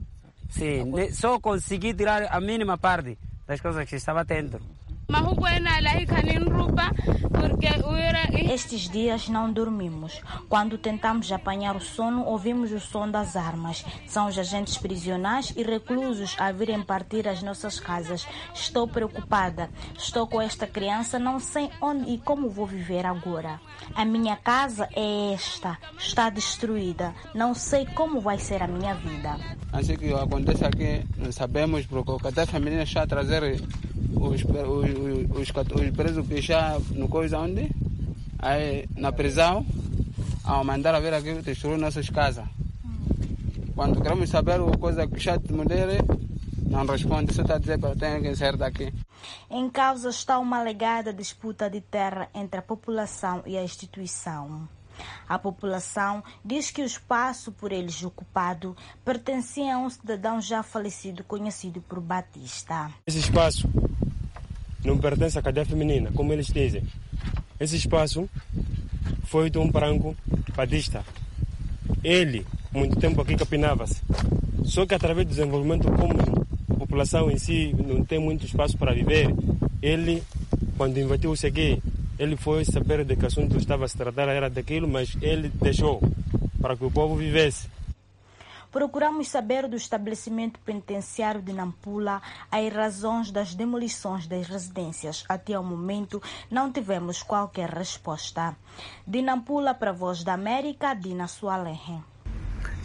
Sim, só consegui tirar a mínima parte das coisas que estava dentro. Estes dias não dormimos. Quando tentamos apanhar o sono, ouvimos o som das armas. São os agentes prisionais e reclusos a virem partir as nossas casas. Estou preocupada. Estou com esta criança, não sei onde e como vou viver agora. A minha casa é esta, está destruída. Não sei como vai ser a minha vida. Assim que acontece aqui, não sabemos, porque cada família está a trazer os, os, os, os presos que já no coisa onde? Aí, na prisão, ao mandar a ver aqui, destruir nossas casas. Quando queremos saber o coisa que já de mulher, não responde, só está a dizer que tem que sair daqui. Em causa está uma alegada disputa de terra entre a população e a instituição. A população diz que o espaço por eles ocupado pertencia a um cidadão já falecido, conhecido por Batista. Esse espaço não pertence à cadeia feminina, como eles dizem. Esse espaço foi de um branco Batista. Ele, muito tempo aqui, capinava-se. Só que através do desenvolvimento, como a população em si não tem muito espaço para viver, ele, quando invadiu-se aqui, ele foi saber de que o assunto estava a se tratar, era daquilo, mas ele deixou para que o povo vivesse. Procuramos saber do estabelecimento penitenciário de Nampula as razões das demolições das residências. Até ao momento não tivemos qualquer resposta. De Nampula para a Voz da América, Dina Soalerre.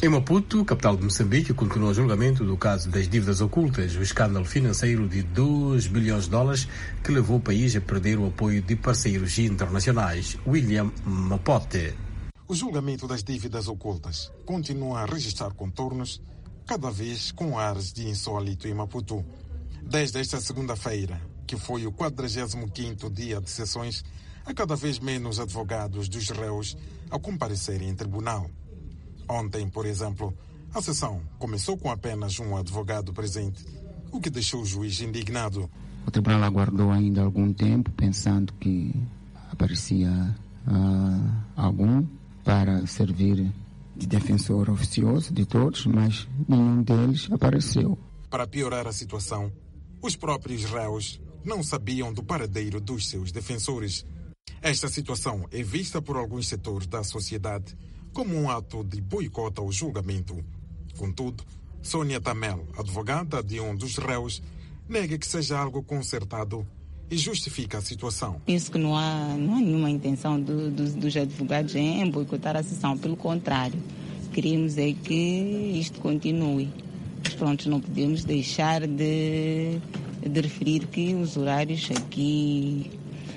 Em Maputo, capital de Moçambique, continua o julgamento do caso das dívidas ocultas, o escândalo financeiro de dois bilhões de dólares que levou o país a perder o apoio de parceiros internacionais. William Mapote. O julgamento das dívidas ocultas continua a registrar contornos, cada vez com ares de insólito em Maputo. Desde esta segunda-feira, que foi o quadragésimo quinto dia de sessões, há cada vez menos advogados dos réus a comparecerem em tribunal. Ontem, por exemplo, a sessão começou com apenas um advogado presente, o que deixou o juiz indignado. O tribunal aguardou ainda algum tempo, pensando que aparecia uh, algum para servir de defensor oficioso de todos, mas nenhum deles apareceu. Para piorar a situação, os próprios réus não sabiam do paradeiro dos seus defensores. Esta situação é vista por alguns setores da sociedade como um ato de boicote ao julgamento. Contudo, Sônia Tamel, advogada de um dos réus, nega que seja algo consertado e justifica a situação. Penso que não há, não há nenhuma intenção do, do, dos advogados em boicotar a sessão. Pelo contrário, queremos é que isto continue. Mas pronto, não podemos deixar de, de referir que os horários aqui,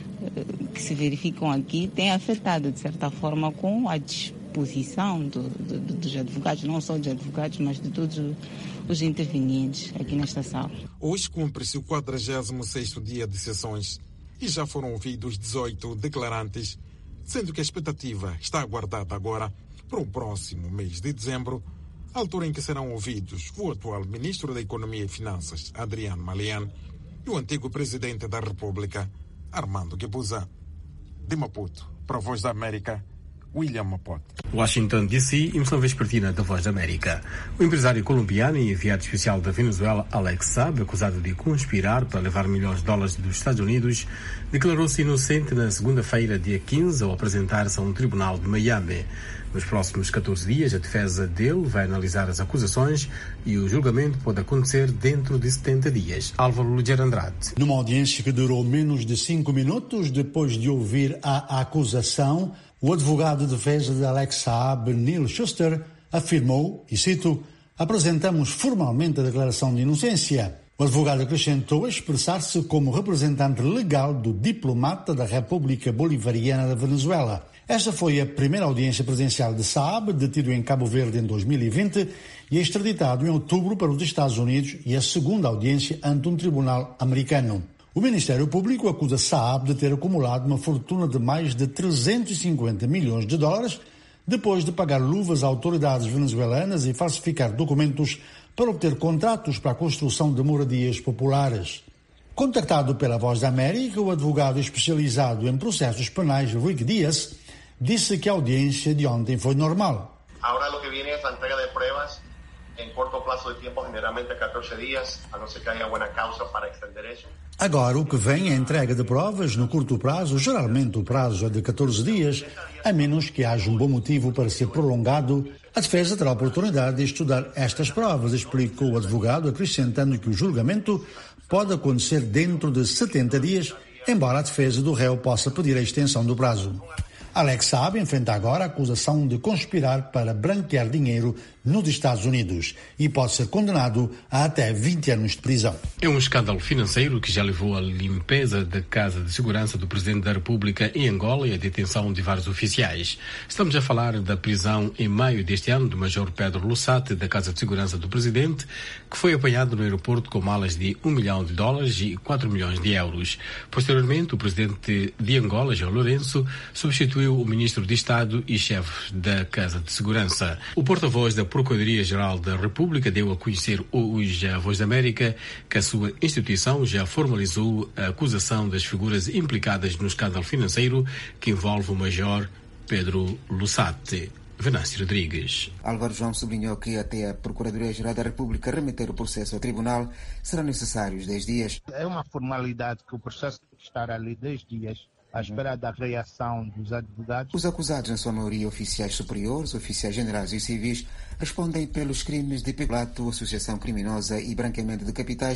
que se verificam aqui, têm afetado, de certa forma, com a disposição do, do, dos advogados, não só dos advogados, mas de todos os intervenientes aqui nesta sala. Hoje cumpre-se o quadragésimo sexto dia de sessões e já foram ouvidos dezoito declarantes, sendo que a expectativa está aguardada agora para o próximo mês de dezembro, altura em que serão ouvidos o atual Ministro da Economia e Finanças, Adriano Malian, e o antigo Presidente da República, Armando Guebuza. De Maputo, para a Voz da América, William Mapote. Washington, D C, emissão vespertina da Voz da América. O empresário colombiano e enviado especial da Venezuela, Alex Saab, acusado de conspirar para levar milhões de dólares dos Estados Unidos, declarou-se inocente na segunda-feira, dia quinze, ao apresentar-se a um tribunal de Miami. Nos próximos catorze dias, a defesa dele vai analisar as acusações e o julgamento pode acontecer dentro de setenta dias. Álvaro Ligeiro Andrade. Numa audiência que durou menos de cinco minutos, depois de ouvir a acusação, o advogado de defesa de Alex Saab, Neil Schuster, afirmou, e cito, apresentamos formalmente a declaração de inocência. O advogado acrescentou expressar-se como representante legal do diplomata da República Bolivariana da Venezuela. Esta foi a primeira audiência presencial de Saab, detido em Cabo Verde em dois mil e vinte e extraditado em outubro para os Estados Unidos, e a segunda audiência ante um tribunal americano. O Ministério Público acusa Saab de ter acumulado uma fortuna de mais de trezentos e cinquenta milhões de dólares depois de pagar luvas a autoridades venezuelanas e falsificar documentos para obter contratos para a construção de moradias populares. Contactado pela Voz da América, o advogado especializado em processos penais Rick Dias disse que a audiência de ontem foi normal. Agora o que vem é a entrega de pruebas em curto prazo de tempo, generalmente catorze dias, a não ser que haja boa causa para estender isso. Agora o que vem é a entrega de provas no curto prazo, geralmente o prazo é de catorze dias, a menos que haja um bom motivo para ser prolongado. A defesa terá a oportunidade de estudar estas provas, explicou o advogado, acrescentando que o julgamento pode acontecer dentro de setenta dias, embora a defesa do réu possa pedir a extensão do prazo. Alex Saab enfrenta agora a acusação de conspirar para branquear dinheiro nos Estados Unidos e pode ser condenado a até vinte anos de prisão. É um escândalo financeiro que já levou à limpeza da Casa de Segurança do Presidente da República em Angola e à detenção de vários oficiais. Estamos a falar da prisão em maio deste ano do Major Pedro Lussate, da Casa de Segurança do Presidente, que foi apanhado no aeroporto com malas de um milhão de dólares e quatro milhões de euros. Posteriormente, o Presidente de Angola, João Lourenço, substituiu o Ministro de Estado e chefe da Casa de Segurança. O porta-voz da Procuradoria-Geral da República deu a conhecer hoje à Voz da América que a sua instituição já formalizou a acusação das figuras implicadas no escândalo financeiro que envolve o Major Pedro Lussate. Venâncio Rodrigues. Álvaro João sublinhou que até a Procuradoria-Geral da República remeter o processo ao tribunal serão necessários dez dias. É uma formalidade que o processo tem que estar ali dez dias à espera da reação dos advogados. Os acusados, na sua maioria oficiais superiores, oficiais generais e civis, respondem pelos crimes de peculato, associação criminosa e branqueamento de capitais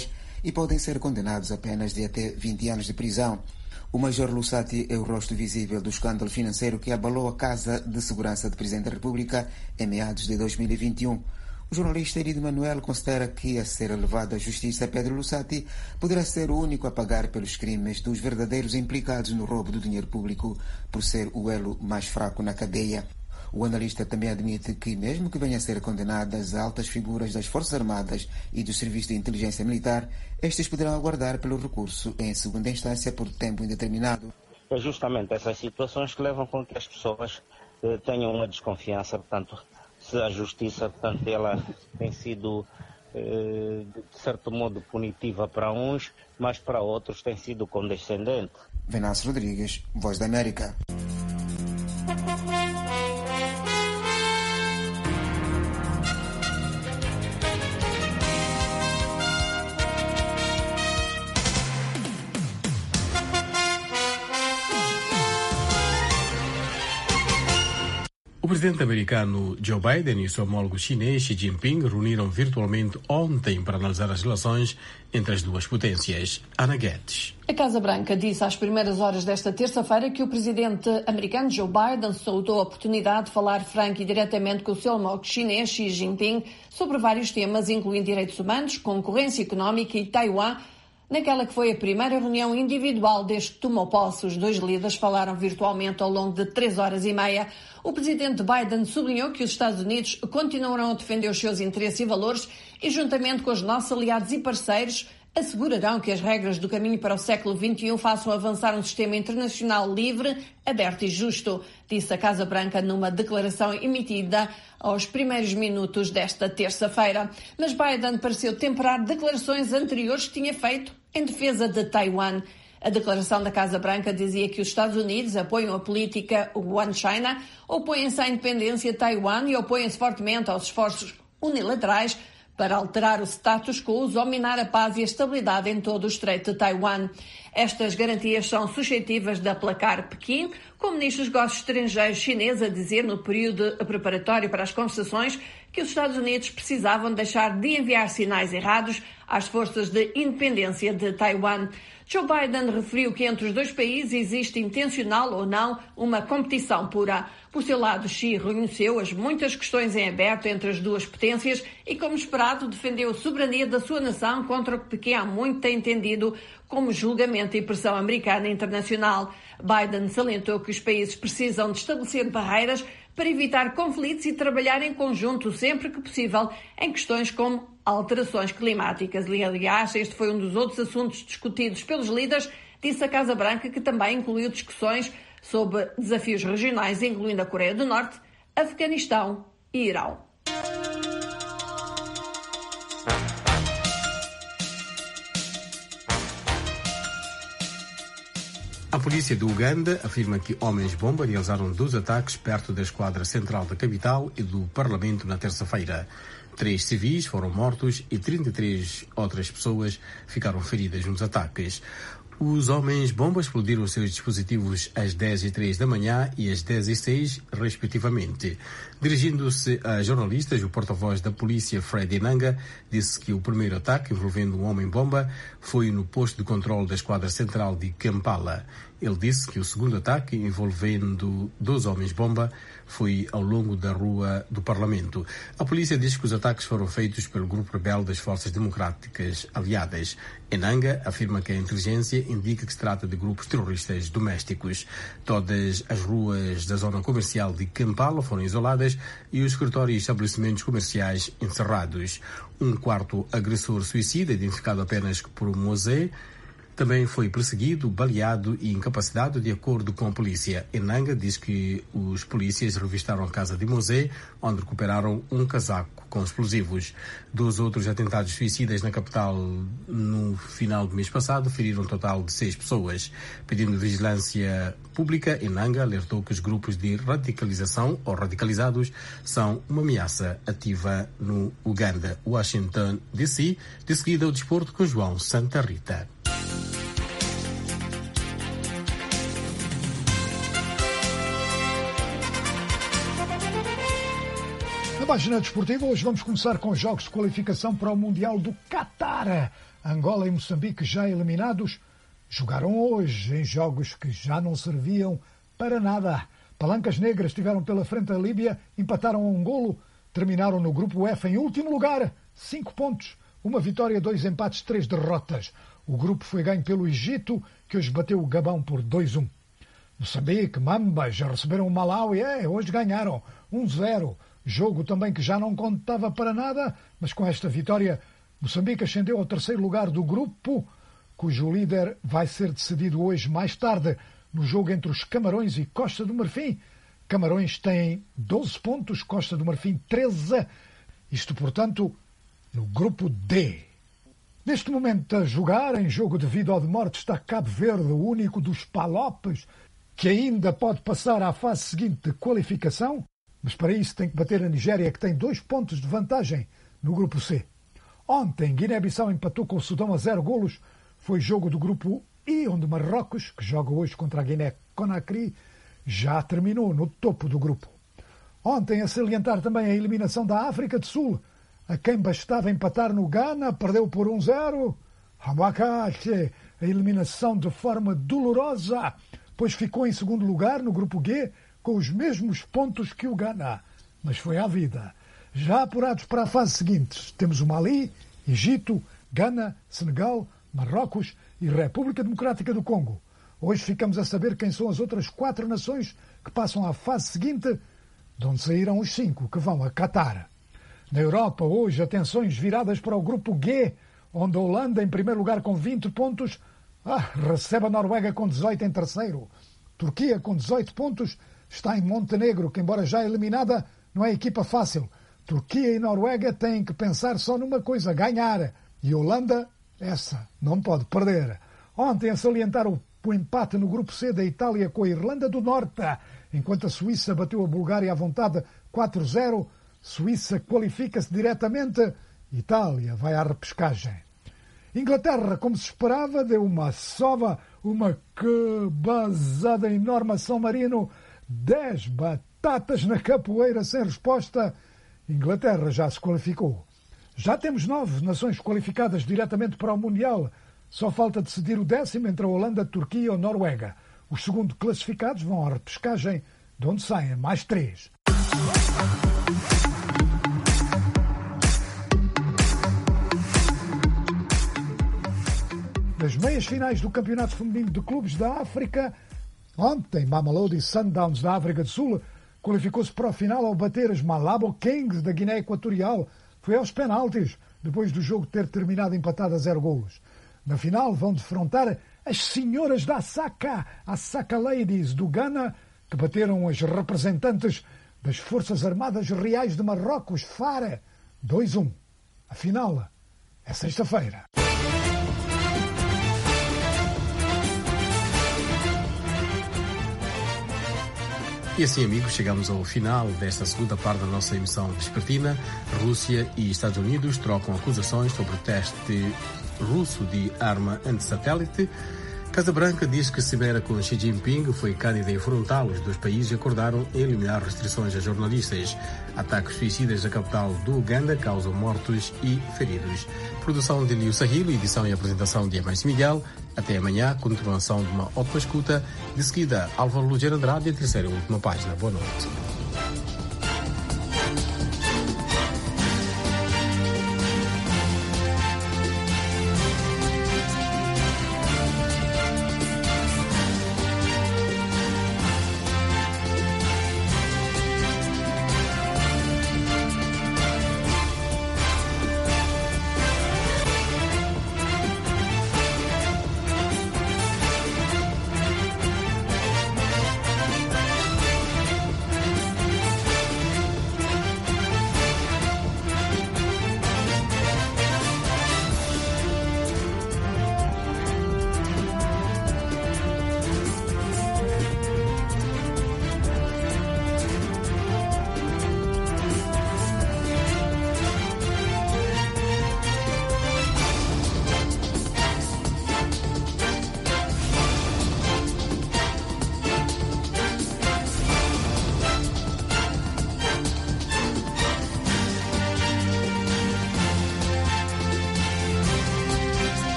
e podem ser condenados a penas de até vinte anos de prisão. O Major Lusati é o rosto visível do escândalo financeiro que abalou a Casa de Segurança do Presidente da República em meados de dois mil e vinte e um. O jornalista Erido Manuel considera que, a ser levado à justiça, Pedro Lusati poderá ser o único a pagar pelos crimes dos verdadeiros implicados no roubo do dinheiro público, por ser o elo mais fraco na cadeia. O analista também admite que, mesmo que venham a ser condenadas altas figuras das Forças Armadas e do Serviço de Inteligência Militar, estes poderão aguardar pelo recurso em segunda instância por tempo indeterminado. É justamente essas situações que levam com que as pessoas eh, tenham uma desconfiança. Portanto, se a justiça, portanto, ela tem sido, eh, de certo modo, punitiva para uns, mas para outros tem sido condescendente. Venâncio Rodrigues, Voz da América. O presidente americano Joe Biden e seu homólogo chinês Xi Jinping reuniram virtualmente ontem para analisar as relações entre as duas potências. Ana Guedes. A Casa Branca disse às primeiras horas desta terça-feira que o presidente americano Joe Biden saudou a oportunidade de falar franco e diretamente com o seu homólogo chinês Xi Jinping sobre vários temas, incluindo direitos humanos, concorrência económica e Taiwan, naquela que foi a primeira reunião individual desde que tomou posse. Os dois líderes falaram virtualmente ao longo de três horas e meia. O presidente Biden sublinhou que os Estados Unidos continuarão a defender os seus interesses e valores e, juntamente com os nossos aliados e parceiros, assegurarão que as regras do caminho para o século vinte e um façam avançar um sistema internacional livre, aberto e justo, disse a Casa Branca numa declaração emitida aos primeiros minutos desta terça-feira. Mas Biden pareceu temperar declarações anteriores que tinha feito em defesa de Taiwan. A declaração da Casa Branca dizia que os Estados Unidos apoiam a política One China, opõem-se à independência de Taiwan e opõem-se fortemente aos esforços unilaterais para alterar o status quo ou minar a paz e a estabilidade em todo o Estreito de Taiwan. Estas garantias são suscetíveis de aplacar Pequim, com o ministro dos Negócios Estrangeiros chinês a dizer no período preparatório para as conversações que os Estados Unidos precisavam deixar de enviar sinais errados às forças de independência de Taiwan. Joe Biden referiu que entre os dois países existe intencional ou não uma competição pura. Por seu lado, Xi reconheceu as muitas questões em aberto entre as duas potências e, como esperado, defendeu a soberania da sua nação contra o que Pequim há muito tem entendido como julgamento e pressão americana e internacional. Biden salientou que os países precisam de estabelecer barreiras para evitar conflitos e trabalhar em conjunto sempre que possível em questões como alterações climáticas. E, aliás, este foi um dos outros assuntos discutidos pelos líderes, disse a Casa Branca, que também incluiu discussões sobre desafios regionais, incluindo a Coreia do Norte, Afeganistão e Irão. A polícia de Uganda afirma que homens-bomba realizaram dois ataques perto da esquadra central da capital e do Parlamento na terça-feira. Três civis foram mortos e trinta e três outras pessoas ficaram feridas nos ataques. Os homens-bomba explodiram seus dispositivos às dez e três da manhã e às dez e seis, respectivamente. Dirigindo-se a jornalistas, o porta-voz da polícia, Fred Enanga, disse que o primeiro ataque envolvendo um homem-bomba foi no posto de controle da esquadra central de Kampala. Ele disse que o segundo ataque, envolvendo dois homens-bomba, foi ao longo da rua do Parlamento. A polícia diz que os ataques foram feitos pelo grupo rebelde das Forças Democráticas Aliadas. Enanga afirma que a inteligência indica que se trata de grupos terroristas domésticos. Todas as ruas da zona comercial de Kampala foram isoladas e os escritórios e estabelecimentos comerciais encerrados. Um quarto agressor suicida, identificado apenas por Mosé, também foi perseguido, baleado e incapacitado, de acordo com a polícia. Enanga diz que os polícias revistaram a casa de Mosé, onde recuperaram um casaco com explosivos. Dois outros atentados suicidas na capital no final do mês passado feriram um total de seis pessoas. Pedindo vigilância pública, Enanga alertou que os grupos de radicalização ou radicalizados são uma ameaça ativa no Uganda. Washington, D C, de seguida o desporto com João Santa Rita. A página desportiva, hoje vamos começar com jogos de qualificação para o Mundial do Qatar. Angola e Moçambique, já eliminados, jogaram hoje em jogos que já não serviam para nada. Palancas Negras estiveram pela frente a Líbia, empataram a um golo, terminaram no grupo F em último lugar, cinco pontos, uma vitória, dois empates, três derrotas. O grupo foi ganho pelo Egito, que hoje bateu o Gabão por dois a um. Moçambique, Mamba, já receberam o Malawi, é, hoje ganharam um a zero. Jogo também que já não contava para nada, mas com esta vitória, Moçambique ascendeu ao terceiro lugar do grupo, cujo líder vai ser decidido hoje mais tarde, no jogo entre os Camarões e Costa do Marfim. Camarões têm doze pontos, Costa do Marfim treze. Isto, portanto, no grupo D. Neste momento a jogar, em jogo de vida ou de morte, está Cabo Verde, o único dos Palopes, que ainda pode passar à fase seguinte de qualificação, mas para isso tem que bater a Nigéria, que tem dois pontos de vantagem no grupo C. Ontem, Guiné-Bissau empatou com o Sudão a zero golos. Foi jogo do grupo I, onde Marrocos, que joga hoje contra a Guiné-Conakry, já terminou no topo do grupo. Ontem, a salientar também a eliminação da África do Sul, a quem bastava empatar no Ghana, perdeu por um a zero. Hamakache, a eliminação de forma dolorosa, pois ficou em segundo lugar no grupo G, com os mesmos pontos que o Ghana. Mas foi à vida. Já apurados para a fase seguinte, temos o Mali, Egito, Ghana, Senegal, Marrocos e República Democrática do Congo. Hoje ficamos a saber quem são as outras quatro nações que passam à fase seguinte, de onde saíram os cinco que vão a Qatar. Na Europa, hoje, atenções viradas para o grupo G, onde a Holanda, em primeiro lugar com vinte pontos, ah, recebe a Noruega com dezoito em terceiro. Turquia, com dezoito pontos, está em Montenegro, que, embora já eliminada, não é equipa fácil. Turquia e Noruega têm que pensar só numa coisa, ganhar. E a Holanda, essa, não pode perder. Ontem, a salientar o, o empate no grupo C da Itália com a Irlanda do Norte, enquanto a Suíça bateu a Bulgária à vontade quatro a zero, Suíça qualifica-se diretamente, Itália vai à repescagem. Inglaterra, como se esperava, deu uma sova, uma cabazada enorme a São Marino, dez batatas na capoeira sem resposta. Inglaterra já se qualificou. Já temos nove nações qualificadas diretamente para o Mundial. Só falta decidir o décimo entre a Holanda, a Turquia ou a Noruega. Os segundos classificados vão à repescagem, de onde saem mais três. Nas meias finais do Campeonato Feminino de Clubes da África, ontem, Mamelodi Sundowns da África do Sul qualificou-se para o final ao bater as Malabo Kings da Guiné Equatorial. Foi aos penaltis, depois do jogo ter terminado empatado a zero golos. Na final vão defrontar as senhoras da Asaka, Asaka Ladies do Ghana, que bateram as representantes das Forças Armadas Reais de Marrocos, Fara, dois a um. A final é sexta-feira. E assim, amigos, chegamos ao final desta segunda parte da nossa emissão vespertina. Rússia e Estados Unidos trocam acusações sobre o teste russo de arma antissatélite. Casa Branca diz que cimeira com Xi Jinping foi cândida em frontal. Os dois países acordaram eliminar restrições a jornalistas. Ataques suicidas na capital do Uganda causam mortos e feridos. Produção de Liu Sahilo, edição e apresentação de Amais Miguel. Até amanhã, continuação de uma ótima escuta. De seguida, Álvaro Lugero Andrade, a terceira e última página. Boa noite.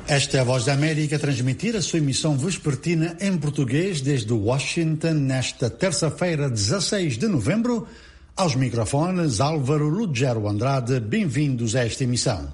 Esta é a Voz da América a transmitir a sua emissão vespertina em português desde Washington nesta terça-feira, dezasseis de novembro. Aos microfones, Álvaro Lugero Andrade. Bem-vindos a esta emissão.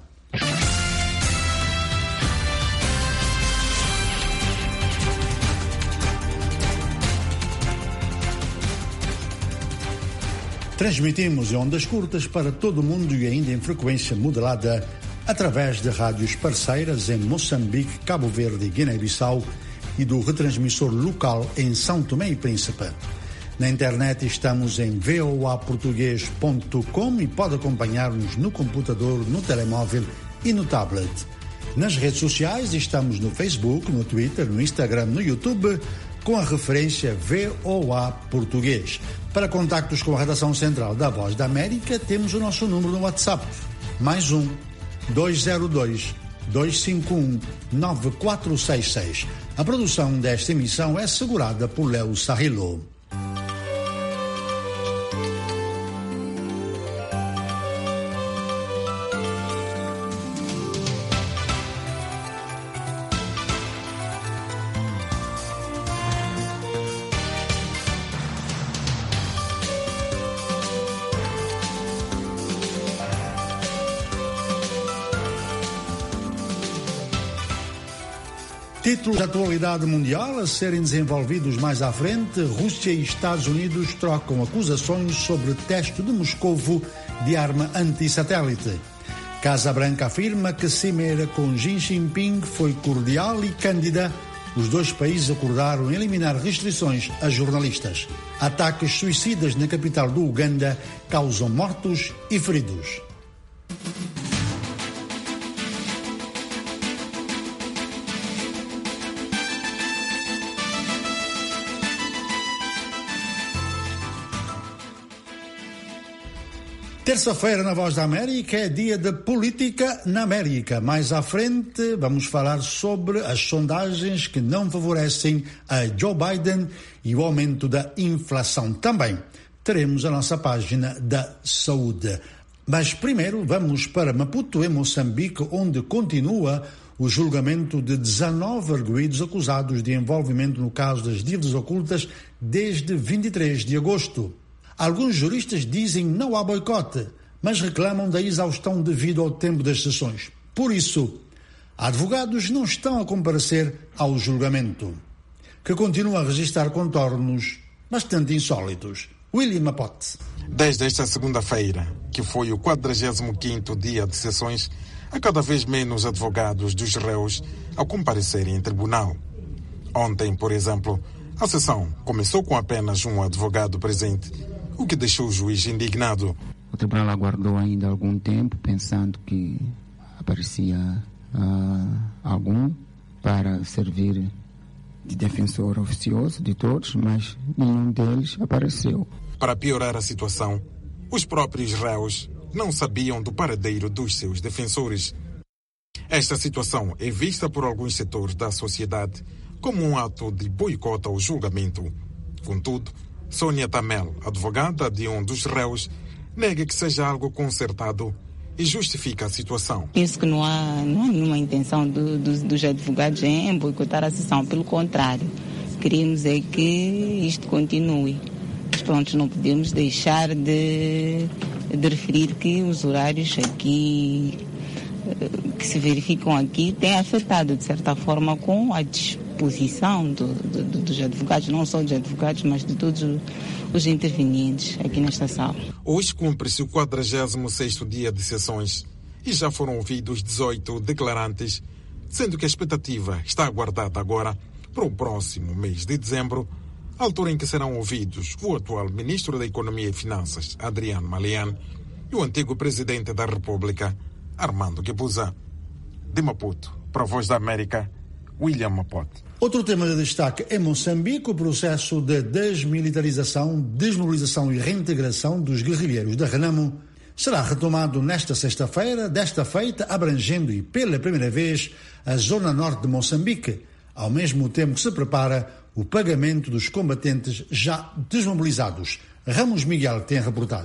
Transmitimos em ondas curtas para todo o mundo e ainda em frequência modulada através de rádios parceiras em Moçambique, Cabo Verde e Guiné-Bissau e do retransmissor local em São Tomé e Príncipe. Na internet estamos em v o a português ponto com e pode acompanhar-nos no computador, no telemóvel e no tablet. Nas redes sociais estamos no Facebook, no Twitter, no Instagram, no YouTube, com a referência V O A Português. Para contactos com a redação central da Voz da América, temos o nosso número no WhatsApp, mais um, dois zero dois, dois cinco um, nove quatro seis seis. A produção desta emissão é assegurada por Léo Sarrilo. Títulos da atualidade mundial a serem desenvolvidos mais à frente. Rússia e Estados Unidos trocam acusações sobre teste de Moscovo de arma anti-satélite. Casa Branca afirma que cimeira com Xi Jinping foi cordial e cândida. Os dois países acordaram eliminar restrições a jornalistas. Ataques suicidas na capital do Uganda causam mortos e feridos. Terça-feira na Voz da América é dia de política na América. Mais à frente vamos falar sobre as sondagens que não favorecem a Joe Biden e o aumento da inflação. Também teremos a nossa página da saúde. Mas primeiro vamos para Maputo, em Moçambique, onde continua o julgamento de dezanove arguidos acusados de envolvimento no caso das dívidas ocultas desde vinte e três de agosto. Alguns juristas dizem não há boicote, mas reclamam da exaustão devido ao tempo das sessões. Por isso, advogados não estão a comparecer ao julgamento, que continua a registrar contornos bastante insólitos. William Apote. Desde esta segunda-feira, que foi o quadragésimo quinto dia de sessões, há cada vez menos advogados dos réus a comparecerem em tribunal. Ontem, por exemplo, a sessão começou com apenas um advogado presente, o que deixou o juiz indignado. O tribunal aguardou ainda algum tempo, pensando que aparecia uh, algum para servir de defensor oficioso de todos, mas nenhum deles apareceu. Para piorar a situação, os próprios réus não sabiam do paradeiro dos seus defensores. Esta situação é vista por alguns setores da sociedade como um ato de boicote ao julgamento. Contudo, Sônia Tamel, advogada de um dos réus, nega que seja algo concertado e justifica a situação. Penso que não há, não há nenhuma intenção do, do, dos advogados em boicotar a sessão, pelo contrário. Queremos é que isto continue. Mas pronto, não podemos deixar de, de referir que os horários aqui, que se verificam aqui, têm afetado, de certa forma, com a disposição do, do, dos advogados, não só dos advogados, mas de todos os intervenientes aqui nesta sala. Hoje cumpre-se o quadragésimo sexto dia de sessões e já foram ouvidos dezoito declarantes, sendo que a expectativa está aguardada agora para o próximo mês de dezembro, altura em que serão ouvidos o atual Ministro da Economia e Finanças, Adriano Malian, e o antigo Presidente da República, Armando Guebuza. De Maputo, para a Voz da América, William Apote. Outro tema de destaque em Moçambique, o processo de desmilitarização, desmobilização e reintegração dos guerrilheiros da Renamo será retomado nesta sexta-feira, desta feita abrangendo e pela primeira vez a zona norte de Moçambique, ao mesmo tempo que se prepara o pagamento dos combatentes já desmobilizados. Ramos Miguel tem a reportagem.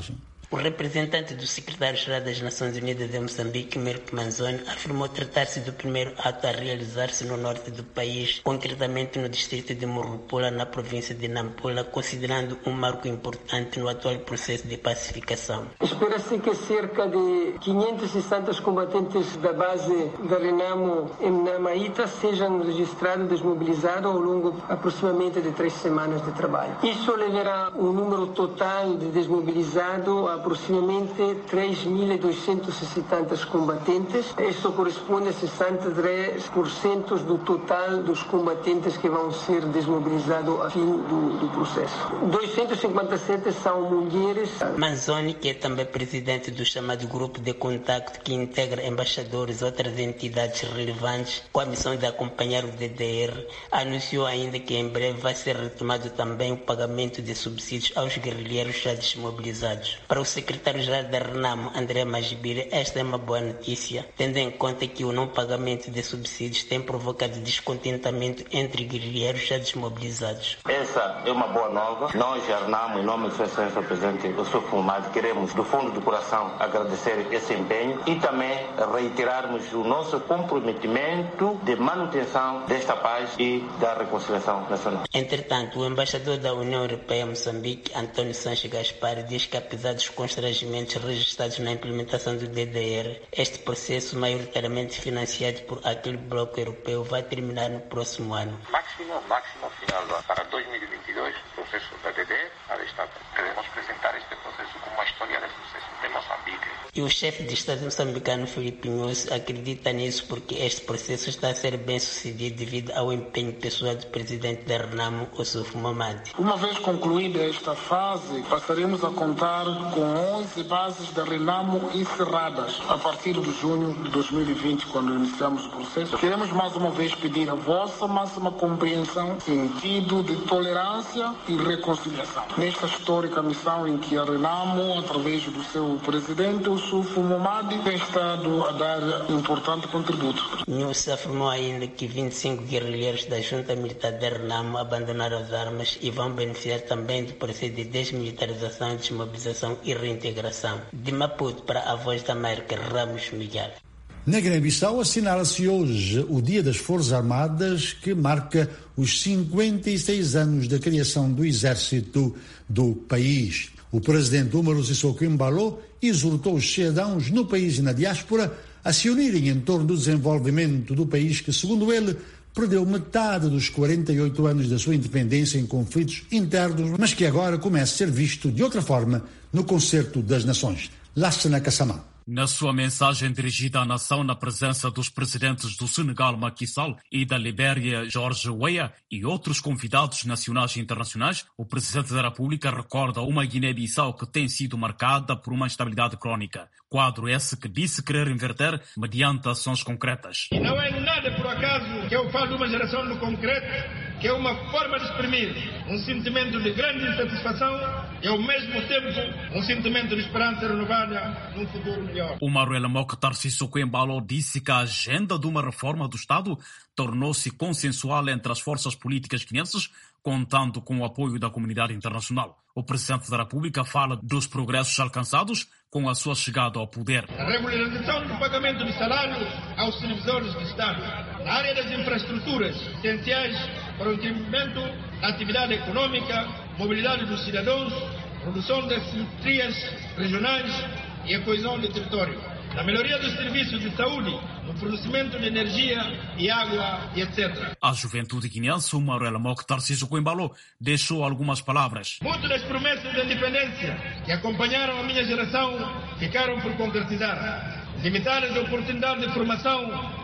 O representante do secretário-geral das Nações Unidas de Moçambique, Mirko Manzoni, afirmou tratar-se do primeiro ato a realizar-se no norte do país, concretamente no distrito de Morropula, na província de Nampula, considerando um marco importante no atual processo de pacificação. Espera-se que cerca de quinhentos e sessenta combatentes da base da Renamo em Namaíta sejam registrados e desmobilizados ao longo aproximadamente de três semanas de trabalho. Isso levará o número total de desmobilizados a aproximadamente três mil duzentos e setenta combatentes. Isso corresponde a sessenta e três por cento do total dos combatentes que vão ser desmobilizados a fim do, do processo. duzentos e cinquenta e sete são mulheres. Manzoni, que é também presidente do chamado Grupo de Contacto, que integra embaixadores e outras entidades relevantes com a missão de acompanhar o D D R, anunciou ainda que em breve vai ser retomado também o pagamento de subsídios aos guerrilheiros já desmobilizados. Para o secretário-geral da Renamo, André Majibire, esta é uma boa notícia, tendo em conta que o não pagamento de subsídios tem provocado descontentamento entre guerrilheiros já desmobilizados. Essa é uma boa nova. Nós, a Renamo, em nome do Sua Excelência Presidente, eu sou Fumado, queremos do fundo do coração agradecer esse empenho e também reiterarmos o nosso comprometimento de manutenção desta paz e da reconciliação nacional. Entretanto, o embaixador da União Europeia em Moçambique, António Sanches Gaspar, diz que apesar dos constrangimentos registrados na implementação do D D R, este processo, maioritariamente financiado por aquele bloco europeu, vai terminar no próximo ano. Máximo, máximo final do ano. Para dois mil e vinte e dois, o processo da D D R ha de estar. Queremos apresentar este processo como uma história de sucesso de Moçambique. E o chefe de Estado moçambicano, Filipe Nyusi, acredita nisso porque este processo está a ser bem sucedido devido ao empenho pessoal do presidente da Renamo, Ossuf Momadi. Uma vez concluída esta fase, passaremos a contar com onze bases da Renamo encerradas a partir de junho de dois mil e vinte, quando iniciamos o processo. Queremos mais uma vez pedir a vossa máxima compreensão, sentido de tolerância e reconciliação nesta histórica missão em que a Renamo, através do seu presidente, Ossuf Momadi, tem estado a dar importante contributo. Nyusi afirmou ainda que vinte e cinco guerrilheiros da junta militar da Renamo abandonaram as armas e vão beneficiar também do processo de desmilitarização, desmobilização e reintegração. De Maputo para a Voz da América, Ramos Miguel. Na Guiné-Bissau assinala-se hoje o Dia das Forças Armadas, que marca os cinquenta e seis anos da criação do exército do país. O presidente Umaru Sissoko Embalo exortou os cidadãos no país e na diáspora a se unirem em torno do desenvolvimento do país que, segundo ele, perdeu metade dos quarenta e oito anos da sua independência em conflitos internos, mas que agora começa a ser visto de outra forma no Concerto das Nações. Lassana Kassamá. Na sua mensagem dirigida à nação na presença dos presidentes do Senegal, Macky Sall, e da Libéria, George Weah, e outros convidados nacionais e internacionais, o presidente da República recorda uma Guiné-Bissau que tem sido marcada por uma instabilidade crónica. Quadro esse que disse querer inverter mediante ações concretas. E não é nada por acaso que eu falo de uma geração no concreto, que é uma forma de exprimir um sentimento de grande insatisfação e, ao mesmo tempo, um sentimento de esperança renovada num futuro melhor. O Maruela Mokhtar Sissoko Embalo disse que a agenda de uma reforma do Estado tornou-se consensual entre as forças políticas guineenses, contando com o apoio da comunidade internacional. O presidente da República fala dos progressos alcançados com a sua chegada ao poder. A regularização do pagamento de salários aos servidores do Estado, na área das infraestruturas essenciais para o desenvolvimento da atividade econômica, mobilidade dos cidadãos, redução das simetrias regionais e a coesão do território, na melhoria dos serviços de saúde, no fornecimento de energia e água e etcétera. A juventude guineense, o Maruela Mokhtar Sissoko Embalo, deixou algumas palavras. Muitas das promessas de independência que acompanharam a minha geração ficaram por concretizar. Limitadas oportunidades de formação,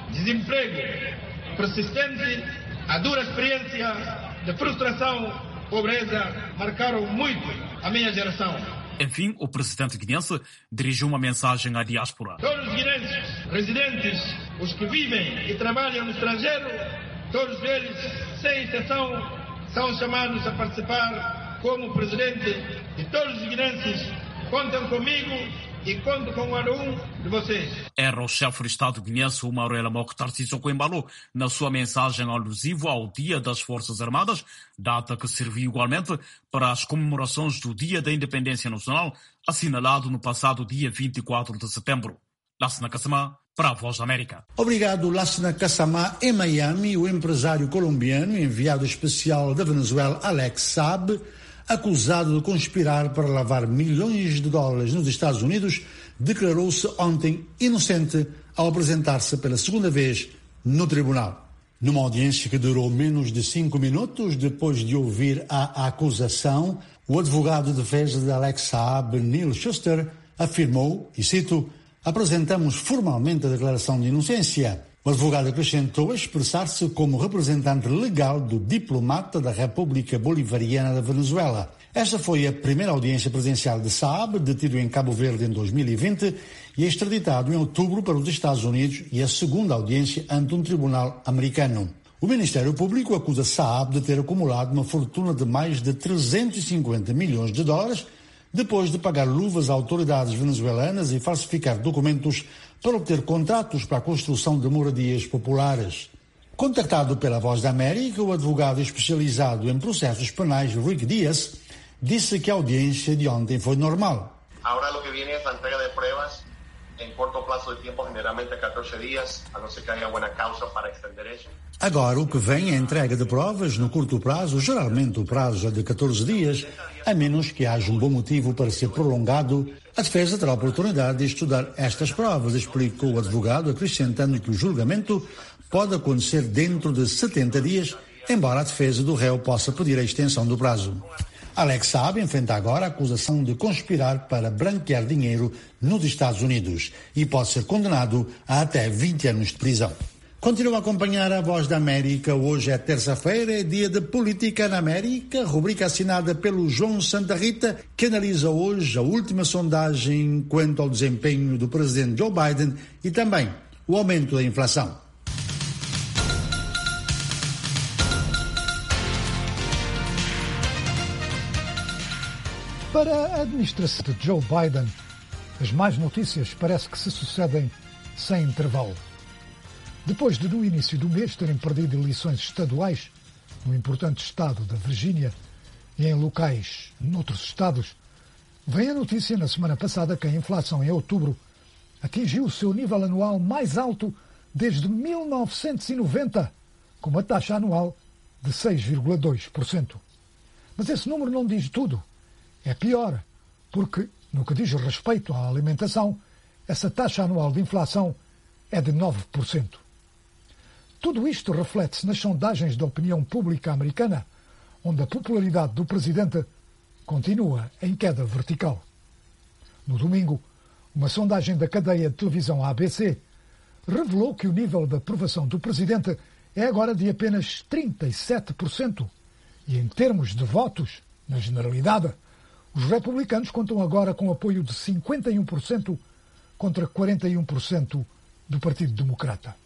desemprego persistente, a dura experiência de frustração, pobreza, marcaram muito a minha geração. Enfim, o presidente guineense dirigiu uma mensagem à diáspora. Todos os guineenses residentes, os que vivem e trabalham no estrangeiro, todos eles, sem exceção, são chamados a participar como presidente de todos os guineenses. Contem comigo e conto com cada um de vocês. Era o chefe de Estado guinense Manuel Mokhtar Sissoko Embalo na sua mensagem alusiva ao Dia das Forças Armadas, data que serviu igualmente para as comemorações do Dia da Independência Nacional, assinalado no passado dia vinte e quatro de setembro. Lassana Kassamá, para a Voz da América. Obrigado, Lassana Kassamá. Em Miami, o empresário colombiano, enviado especial da Venezuela, Alex Saab, acusado de conspirar para lavar milhões de dólares nos Estados Unidos, declarou-se ontem inocente ao apresentar-se pela segunda vez no tribunal. Numa audiência que durou menos de cinco minutos, depois de ouvir a acusação, o advogado de defesa de Alex Saab, Neil Shuster, afirmou, e cito, apresentamos formalmente a declaração de inocência. O advogado acrescentou a expressar-se como representante legal do diplomata da República Bolivariana da Venezuela. Esta foi a primeira audiência presencial de Saab, detido em Cabo Verde em dois mil e vinte e extraditado em outubro para os Estados Unidos, e a segunda audiência ante um tribunal americano. O Ministério Público acusa Saab de ter acumulado uma fortuna de mais de trezentos e cinquenta milhões de dólares depois de pagar luvas a autoridades venezuelanas e falsificar documentos para obter contratos para a construção de moradias populares. Contactado pela Voz da América, o advogado especializado em processos penais Rick Dias disse que a audiência de ontem foi normal. Agora o que viene é a entrega de pruebas em curto prazo de tempo, generalmente catorze dias, a não ser que haja boa causa para estender isso. Agora, o que vem é a entrega de provas no curto prazo, geralmente o prazo é de catorze dias, a menos que haja um bom motivo para ser prolongado. A defesa terá a oportunidade de estudar estas provas, explicou o advogado, acrescentando que o julgamento pode acontecer dentro de setenta dias, embora a defesa do réu possa pedir a extensão do prazo. Alex Saab enfrenta agora a acusação de conspirar para branquear dinheiro nos Estados Unidos e pode ser condenado a até vinte anos de prisão. Continua a acompanhar a Voz da América. Hoje é terça-feira, é dia de Política na América, rubrica assinada pelo João Santa Rita, que analisa hoje a última sondagem quanto ao desempenho do presidente Joe Biden e também o aumento da inflação. Para a administração de Joe Biden, as más notícias parece que se sucedem sem intervalo. Depois de, no início do mês, terem perdido eleições estaduais no importante estado da Virgínia e em locais noutros estados, vem a notícia na semana passada que a inflação em outubro atingiu o seu nível anual mais alto desde mil novecentos e noventa, com uma taxa anual de seis vírgula dois por cento. Mas esse número não diz tudo. É pior, porque, no que diz respeito à alimentação, essa taxa anual de inflação é de nove por cento. Tudo isto reflete-se nas sondagens da opinião pública americana, onde a popularidade do presidente continua em queda vertical. No domingo, uma sondagem da cadeia de televisão A B C revelou que o nível de aprovação do presidente é agora de apenas trinta e sete por cento. E em termos de votos, na generalidade, os republicanos contam agora com apoio de cinquenta e um por cento contra quarenta e um por cento do Partido Democrata.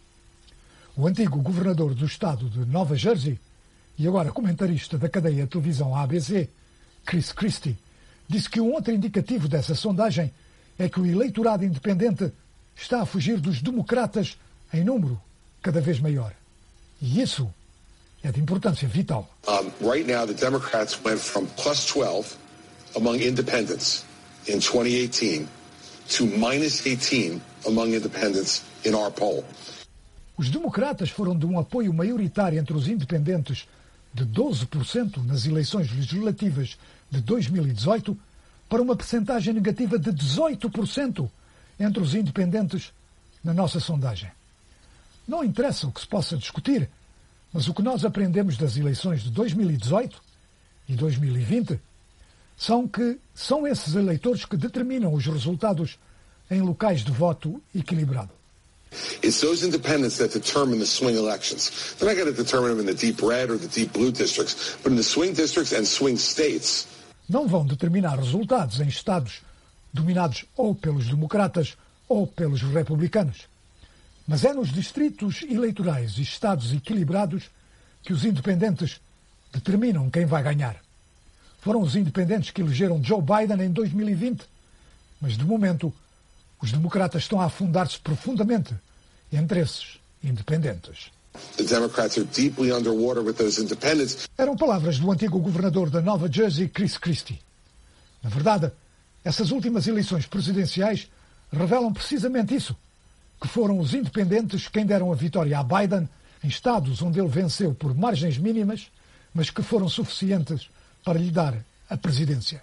O antigo governador do estado de Nova Jersey e agora comentarista da cadeia de televisão A B C, Chris Christie, disse que um outro indicativo dessa sondagem é que o eleitorado independente está a fugir dos democratas em número cada vez maior. E isso é de importância vital. Um, right now, the Democrats went from plus twelve among independents in twenty eighteen to minus eighteen among independents in our poll. Os democratas foram de um apoio maioritário entre os independentes de doze por cento nas eleições legislativas de dois mil e dezoito para uma percentagem negativa de dezoito por cento entre os independentes na nossa sondagem. Não interessa o que se possa discutir, mas o que nós aprendemos das eleições de dois mil e dezoito e dois mil e vinte são que são esses eleitores que determinam os resultados em locais de voto equilibrado. It's those independents that determine the swing elections. They're not going to determine them in the deep red or the deep blue districts, but in the swing districts and swing states. Não vão determinar resultados em estados dominados ou pelos democratas ou pelos republicanos. Mas é nos distritos eleitorais e estados equilibrados que os independentes determinam quem vai ganhar. Foram os independentes que elegeram Joe Biden em dois mil e vinte, mas de momento Os democratas estão a afundar-se profundamente entre esses independentes. The Democrats are deeply underwater with those independents. Eram palavras do antigo governador da Nova Jersey, Chris Christie. Na verdade, essas últimas eleições presidenciais revelam precisamente isso, que foram os independentes quem deram a vitória a Biden em estados onde ele venceu por margens mínimas, mas que foram suficientes para lhe dar a presidência.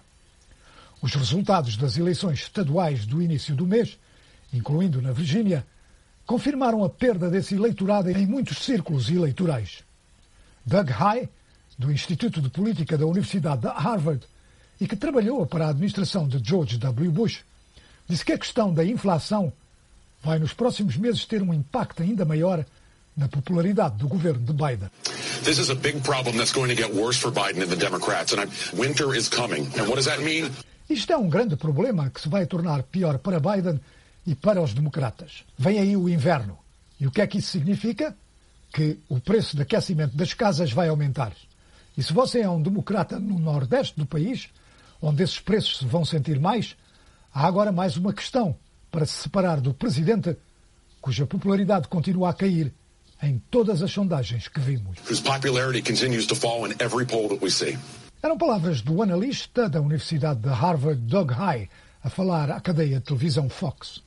Os resultados das eleições estaduais do início do mês, incluindo na Virgínia, confirmaram a perda desse eleitorado em muitos círculos eleitorais. Doug Heye, do Instituto de Política da Universidade de Harvard, e que trabalhou para a administração de George W. Bush, disse que a questão da inflação vai nos próximos meses ter um impacto ainda maior na popularidade do governo de Biden. This is a big problem that's going to get worse for Biden and the Democrats, and winter is coming. And what does that mean? Isto é um grande problema que se vai tornar pior para Biden e para os democratas. Vem aí o inverno. E o que é que isso significa? Que o preço de aquecimento das casas vai aumentar. E se você é um democrata no nordeste do país, onde esses preços se vão sentir mais, há agora mais uma questão para se separar do presidente, cuja popularidade continua a cair em todas as sondagens que vimos. Whose popularity continues to fall in every poll that we see. Eram palavras do analista da Universidade de Harvard, Doug Heye, a falar à cadeia de televisão Fox.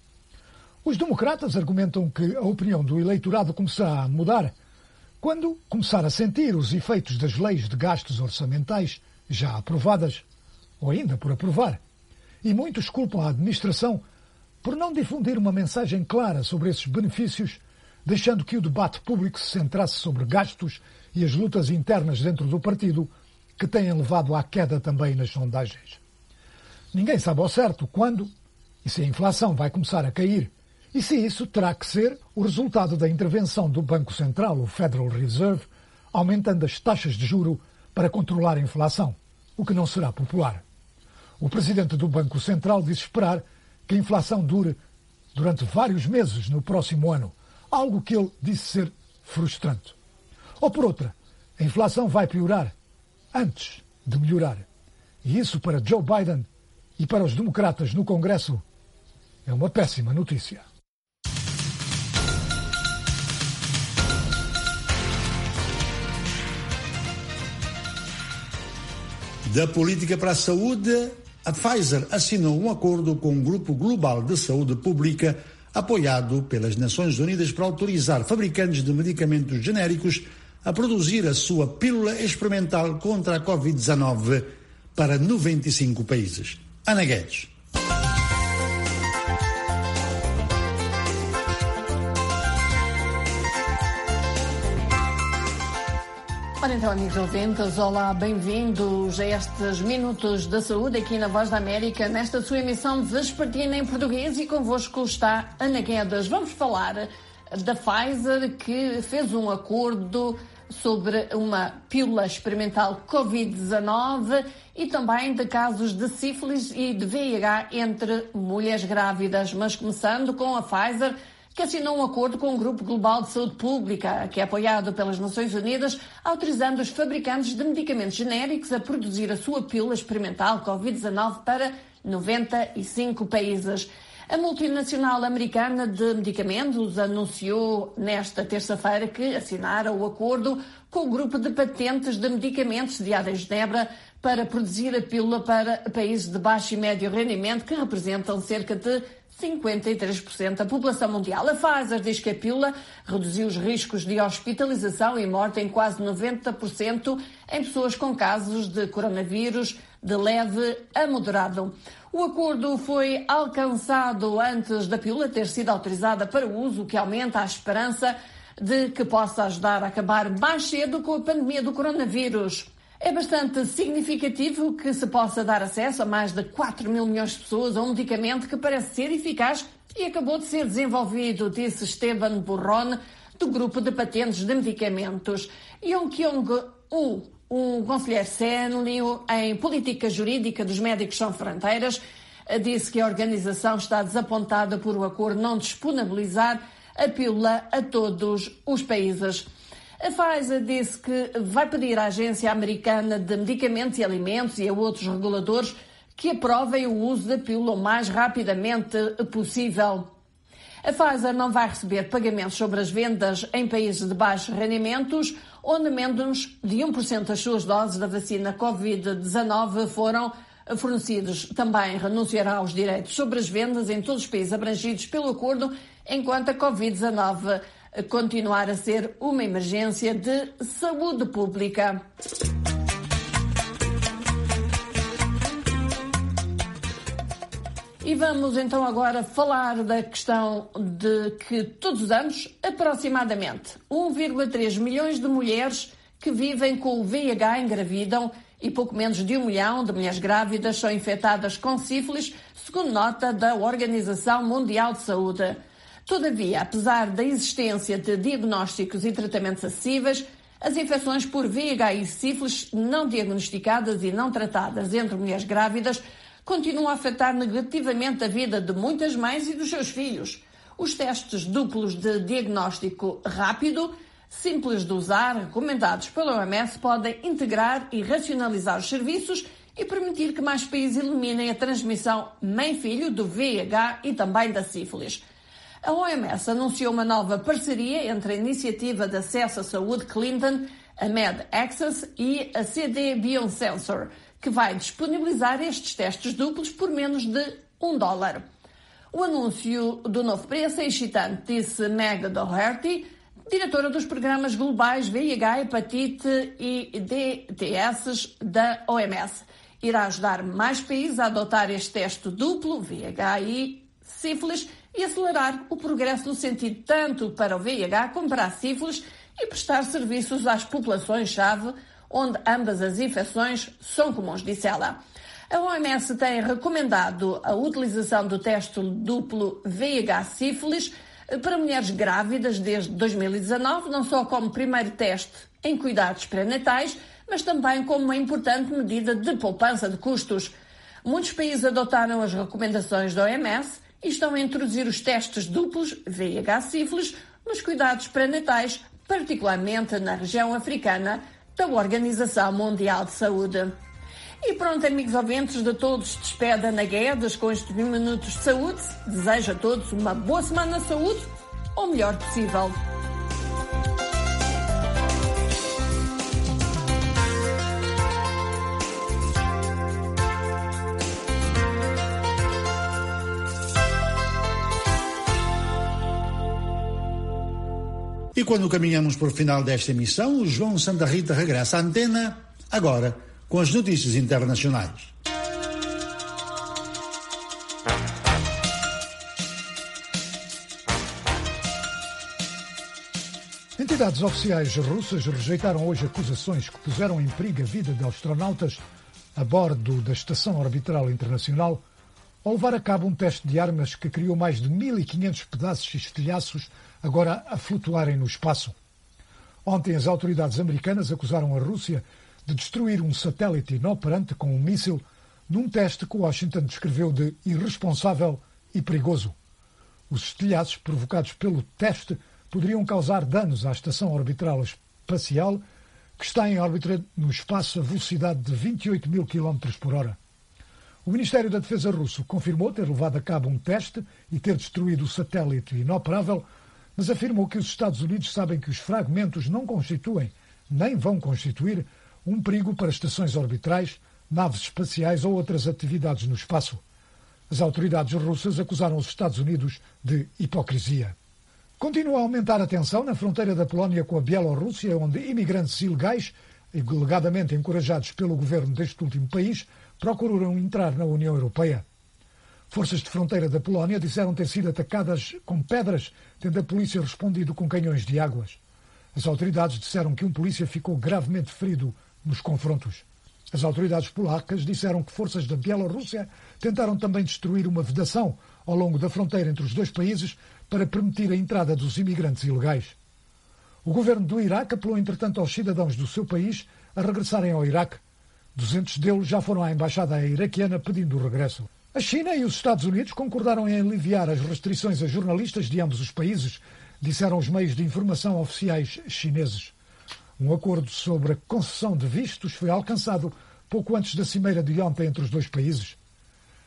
Os democratas argumentam que a opinião do eleitorado começará a mudar quando começar a sentir os efeitos das leis de gastos orçamentais já aprovadas ou ainda por aprovar. E muitos culpam a administração por não difundir uma mensagem clara sobre esses benefícios, deixando que o debate público se centrasse sobre gastos e as lutas internas dentro do partido, que têm levado à queda também nas sondagens. Ninguém sabe ao certo quando e se a inflação vai começar a cair, e se isso terá que ser o resultado da intervenção do Banco Central, o Federal Reserve, aumentando as taxas de juro para controlar a inflação, o que não será popular. O presidente do Banco Central disse esperar que a inflação dure durante vários meses no próximo ano, algo que ele disse ser frustrante. Ou por outra, a inflação vai piorar antes de melhorar. E isso para Joe Biden e para os democratas no Congresso é uma péssima notícia. Da política para a saúde, a Pfizer assinou um acordo com o Grupo Global de Saúde Pública, apoiado pelas Nações Unidas, para autorizar fabricantes de medicamentos genéricos a produzir a sua pílula experimental contra a covid dezenove para noventa e cinco países. Ana Guedes. Ora então, amigos ouvintes, olá, bem-vindos a estes Minutos da Saúde aqui na Voz da América, nesta sua emissão vespertina em português, e convosco está Ana Guedes. Vamos falar da Pfizer, que fez um acordo sobre uma pílula experimental covid dezenove e também de casos de sífilis e de V I H entre mulheres grávidas. Mas começando com a Pfizer, que assinou um acordo com o Grupo Global de Saúde Pública, que é apoiado pelas Nações Unidas, autorizando os fabricantes de medicamentos genéricos a produzir a sua pílula experimental covid dezenove para noventa e cinco países. A multinacional americana de medicamentos anunciou nesta terça-feira que assinara o acordo com o Grupo de Patentes de Medicamentos sediado em Genebra para produzir a pílula para países de baixo e médio rendimento, que representam cerca de cinquenta e três por cento da população mundial. A Pfizer diz que a pílula reduziu os riscos de hospitalização e morte em quase noventa por cento em pessoas com casos de coronavírus de leve a moderado. O acordo foi alcançado antes da pílula ter sido autorizada para o uso, o que aumenta a esperança de que possa ajudar a acabar mais cedo com a pandemia do coronavírus. É bastante significativo que se possa dar acesso a mais de quatro mil milhões de pessoas a um medicamento que parece ser eficaz e acabou de ser desenvolvido, disse Esteban Burron, do Grupo de Patentes de Medicamentos. Yong Kyong-u, um conselheiro sénior em política jurídica dos Médicos Sem Fronteiras, disse que a organização está desapontada por o acordo não disponibilizar a pílula a todos os países. A Pfizer disse que vai pedir à Agência Americana de Medicamentos e Alimentos e a outros reguladores que aprovem o uso da pílula o mais rapidamente possível. A Pfizer não vai receber pagamentos sobre as vendas em países de baixos rendimentos, onde menos de um por cento das suas doses da vacina covid dezanove foram fornecidos. Também renunciará aos direitos sobre as vendas em todos os países abrangidos pelo acordo, enquanto a covid dezanove continuar a ser uma emergência de saúde pública. E vamos então agora falar da questão de que todos os anos, aproximadamente um vírgula três milhões de mulheres que vivem com o V I H engravidam e pouco menos de um milhão de mulheres grávidas são infectadas com sífilis, segundo nota da Organização Mundial de Saúde. Todavia, apesar da existência de diagnósticos e tratamentos acessíveis, as infecções por V I H e sífilis não diagnosticadas e não tratadas entre mulheres grávidas continuam a afetar negativamente a vida de muitas mães e dos seus filhos. Os testes duplos de diagnóstico rápido, simples de usar, recomendados pela O M S, podem integrar e racionalizar os serviços e permitir que mais países eliminem a transmissão mãe-filho do V I H e também da sífilis. A O M S anunciou uma nova parceria entre a Iniciativa de Acesso à Saúde Clinton, a MedAccess e a C D Biosensor, que vai disponibilizar estes testes duplos por menos de um dólar. O anúncio do novo preço é excitante, disse Meg Doherty, diretora dos programas globais V I H, hepatite e D T S da O M S. Irá ajudar mais países a adotar este teste duplo, V I H e sífilis, e acelerar o progresso no sentido tanto para o V I H como para a sífilis e prestar serviços às populações-chave, onde ambas as infecções são comuns, disse ela. A O M S tem recomendado a utilização do teste duplo V I H-sífilis para mulheres grávidas desde dois mil e dezanove, não só como primeiro teste em cuidados pré-natais, mas também como uma importante medida de poupança de custos. Muitos países adotaram as recomendações da O M S e estão a introduzir os testes duplos V I H-sífilis nos cuidados pré-natais, particularmente na região africana da Organização Mundial de Saúde. E pronto, amigos ouvintes, de todos despede Ana Guedes com estes minutos de saúde. Desejo a todos uma boa semana de saúde, ou o melhor possível. E quando caminhamos para o final desta emissão, o João Santa Rita regressa à antena, agora com as notícias internacionais. Entidades oficiais russas rejeitaram hoje acusações que puseram em perigo a vida de astronautas a bordo da Estação Orbital Internacional ao levar a cabo um teste de armas que criou mais de mil e quinhentos pedaços e estilhaços agora a flutuarem no espaço. Ontem, as autoridades americanas acusaram a Rússia de destruir um satélite inoperante com um míssil num teste que Washington descreveu de irresponsável e perigoso. Os estilhaços provocados pelo teste poderiam causar danos à Estação Orbital Espacial, que está em órbita no espaço a velocidade de vinte e oito mil quilómetros por hora. O Ministério da Defesa russo confirmou ter levado a cabo um teste e ter destruído o satélite inoperável, mas afirmou que os Estados Unidos sabem que os fragmentos não constituem, nem vão constituir, um perigo para estações orbitais, naves espaciais ou outras atividades no espaço. As autoridades russas acusaram os Estados Unidos de hipocrisia. Continua a aumentar a tensão na fronteira da Polónia com a Bielorrússia, onde imigrantes ilegais, alegadamente encorajados pelo governo deste último país, procuram entrar na União Europeia. Forças de fronteira da Polónia disseram ter sido atacadas com pedras, tendo a polícia respondido com canhões de águas. As autoridades disseram que um polícia ficou gravemente ferido nos confrontos. As autoridades polacas disseram que forças da Bielorrússia tentaram também destruir uma vedação ao longo da fronteira entre os dois países para permitir a entrada dos imigrantes ilegais. O governo do Iraque apelou, entretanto, aos cidadãos do seu país a regressarem ao Iraque. duzentos deles já foram à embaixada iraquiana pedindo o regresso. A China e os Estados Unidos concordaram em aliviar as restrições a jornalistas de ambos os países, disseram os meios de informação oficiais chineses. Um acordo sobre a concessão de vistos foi alcançado pouco antes da cimeira de ontem entre os dois países.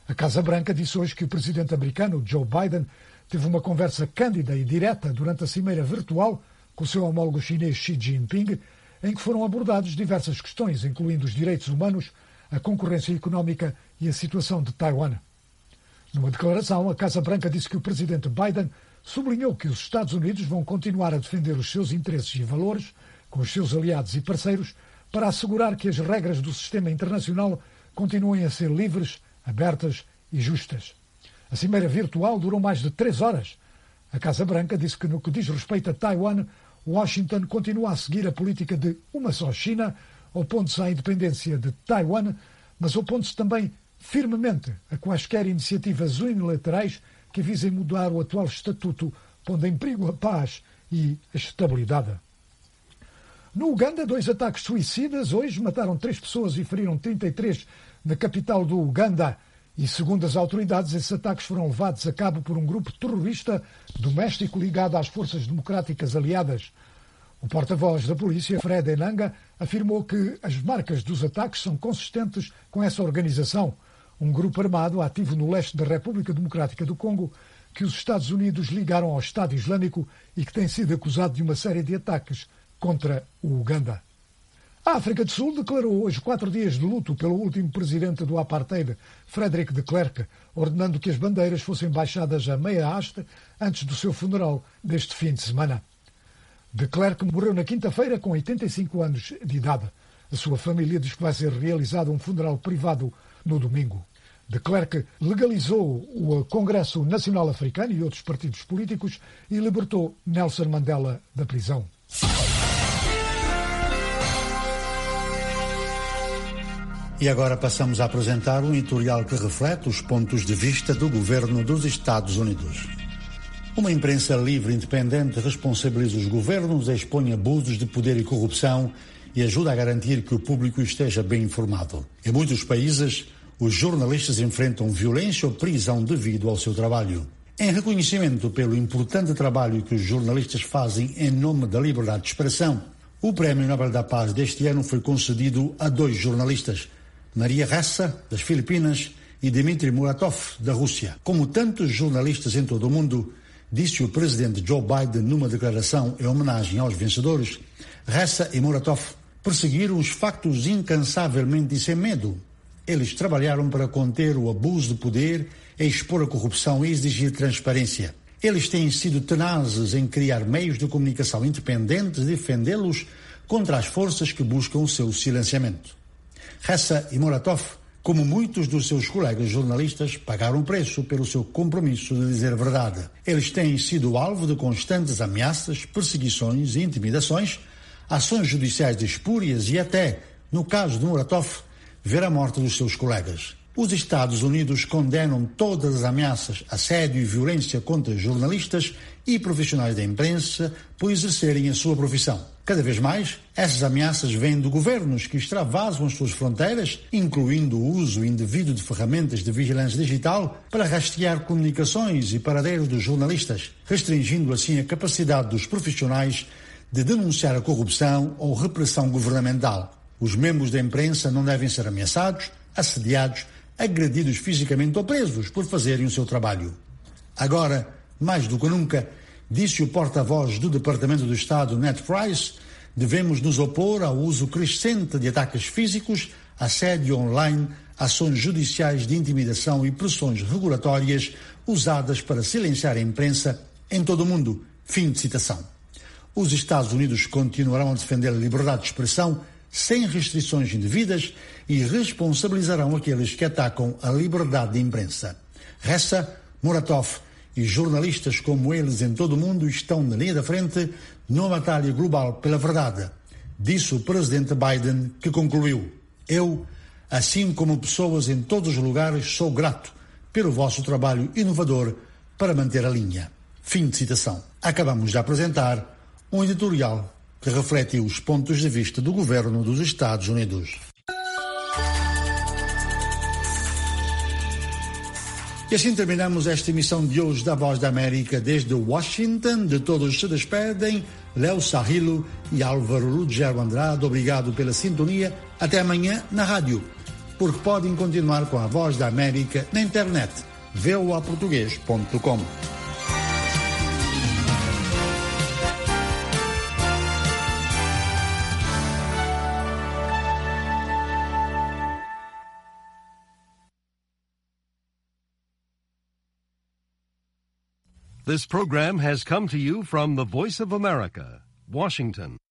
A Casa Branca disse hoje que o presidente americano, Joe Biden, teve uma conversa cândida e direta durante a cimeira virtual com o seu homólogo chinês Xi Jinping, em que foram abordadas diversas questões, incluindo os direitos humanos, a concorrência económica e a situação de Taiwan. Numa declaração, a Casa Branca disse que o presidente Biden sublinhou que os Estados Unidos vão continuar a defender os seus interesses e valores com os seus aliados e parceiros para assegurar que as regras do sistema internacional continuem a ser livres, abertas e justas. A cimeira virtual durou mais de três horas. A Casa Branca disse que, no que diz respeito a Taiwan, Washington continua a seguir a política de uma só China, opondo-se à independência de Taiwan, mas opondo-se também firmemente a quaisquer iniciativas unilaterais que visem mudar o atual estatuto, pondo em perigo a paz e a estabilidade. No Uganda, dois ataques suicidas hoje mataram três pessoas e feriram trinta e três na capital do Uganda. E, segundo as autoridades, esses ataques foram levados a cabo por um grupo terrorista doméstico ligado às forças democráticas aliadas. O porta-voz da polícia, Fred Enanga, afirmou que as marcas dos ataques são consistentes com essa organização, um grupo armado ativo no leste da República Democrática do Congo, que os Estados Unidos ligaram ao Estado Islâmico e que tem sido acusado de uma série de ataques contra o Uganda. A África do Sul declarou hoje quatro dias de luto pelo último presidente do apartheid, Frederick de Klerk, ordenando que as bandeiras fossem baixadas a meia haste antes do seu funeral deste fim de semana. De Klerk morreu na quinta-feira com oitenta e cinco anos de idade. A sua família diz que vai ser realizado um funeral privado no domingo. De Klerk legalizou o Congresso Nacional Africano e outros partidos políticos e libertou Nelson Mandela da prisão. E agora passamos a apresentar um editorial que reflete os pontos de vista do governo dos Estados Unidos. Uma imprensa livre e independente responsabiliza os governos, expõe abusos de poder e corrupção e ajuda a garantir que o público esteja bem informado. Em muitos países, os jornalistas enfrentam violência ou prisão devido ao seu trabalho. Em reconhecimento pelo importante trabalho que os jornalistas fazem em nome da liberdade de expressão, o Prémio Nobel da Paz deste ano foi concedido a dois jornalistas, Maria Ressa, das Filipinas, e Dmitry Muratov, da Rússia. Como tantos jornalistas em todo o mundo, disse o presidente Joe Biden numa declaração em homenagem aos vencedores, Ressa e Muratov perseguiram os factos incansavelmente e sem medo. Eles trabalharam para conter o abuso de poder, expor a corrupção e exigir transparência. Eles têm sido tenazes em criar meios de comunicação independentes e defendê-los contra as forças que buscam o seu silenciamento. Ressa e Muratov, como muitos dos seus colegas jornalistas, pagaram o preço pelo seu compromisso de dizer a verdade. Eles têm sido alvo de constantes ameaças, perseguições e intimidações, ações judiciais espúrias e até, no caso de Muratov, ver a morte dos seus colegas. Os Estados Unidos condenam todas as ameaças, assédio e violência contra jornalistas e profissionais da imprensa por exercerem a sua profissão. Cada vez mais, essas ameaças vêm de governos que extravasam as suas fronteiras, incluindo o uso indevido de ferramentas de vigilância digital para rastrear comunicações e paradeiros dos jornalistas, restringindo assim a capacidade dos profissionais de denunciar a corrupção ou repressão governamental. Os membros da imprensa não devem ser ameaçados, assediados, agredidos fisicamente ou presos por fazerem o seu trabalho. Agora, mais do que nunca, disse o porta-voz do Departamento do Estado, Ned Price, devemos nos opor ao uso crescente de ataques físicos, assédio online, ações judiciais de intimidação e pressões regulatórias usadas para silenciar a imprensa em todo o mundo. Fim de citação. Os Estados Unidos continuarão a defender a liberdade de expressão sem restrições indevidas e responsabilizarão aqueles que atacam a liberdade de imprensa. Ressa, Muratov e jornalistas como eles em todo o mundo estão na linha da frente numa batalha global pela verdade, disse o presidente Biden, que concluiu: eu, assim como pessoas em todos os lugares, sou grato pelo vosso trabalho inovador para manter a linha. Fim de citação. Acabamos de apresentar um editorial que reflete os pontos de vista do governo dos Estados Unidos. E assim terminamos esta emissão de hoje da Voz da América desde Washington. De todos se despedem Léo Sarrilo e Álvaro Ruggiero Andrade. Obrigado pela sintonia. Até amanhã na rádio. porque podem continuar com a Voz da América na internet, v o a português ponto com. This program has come to you from the Voice of America, Washington.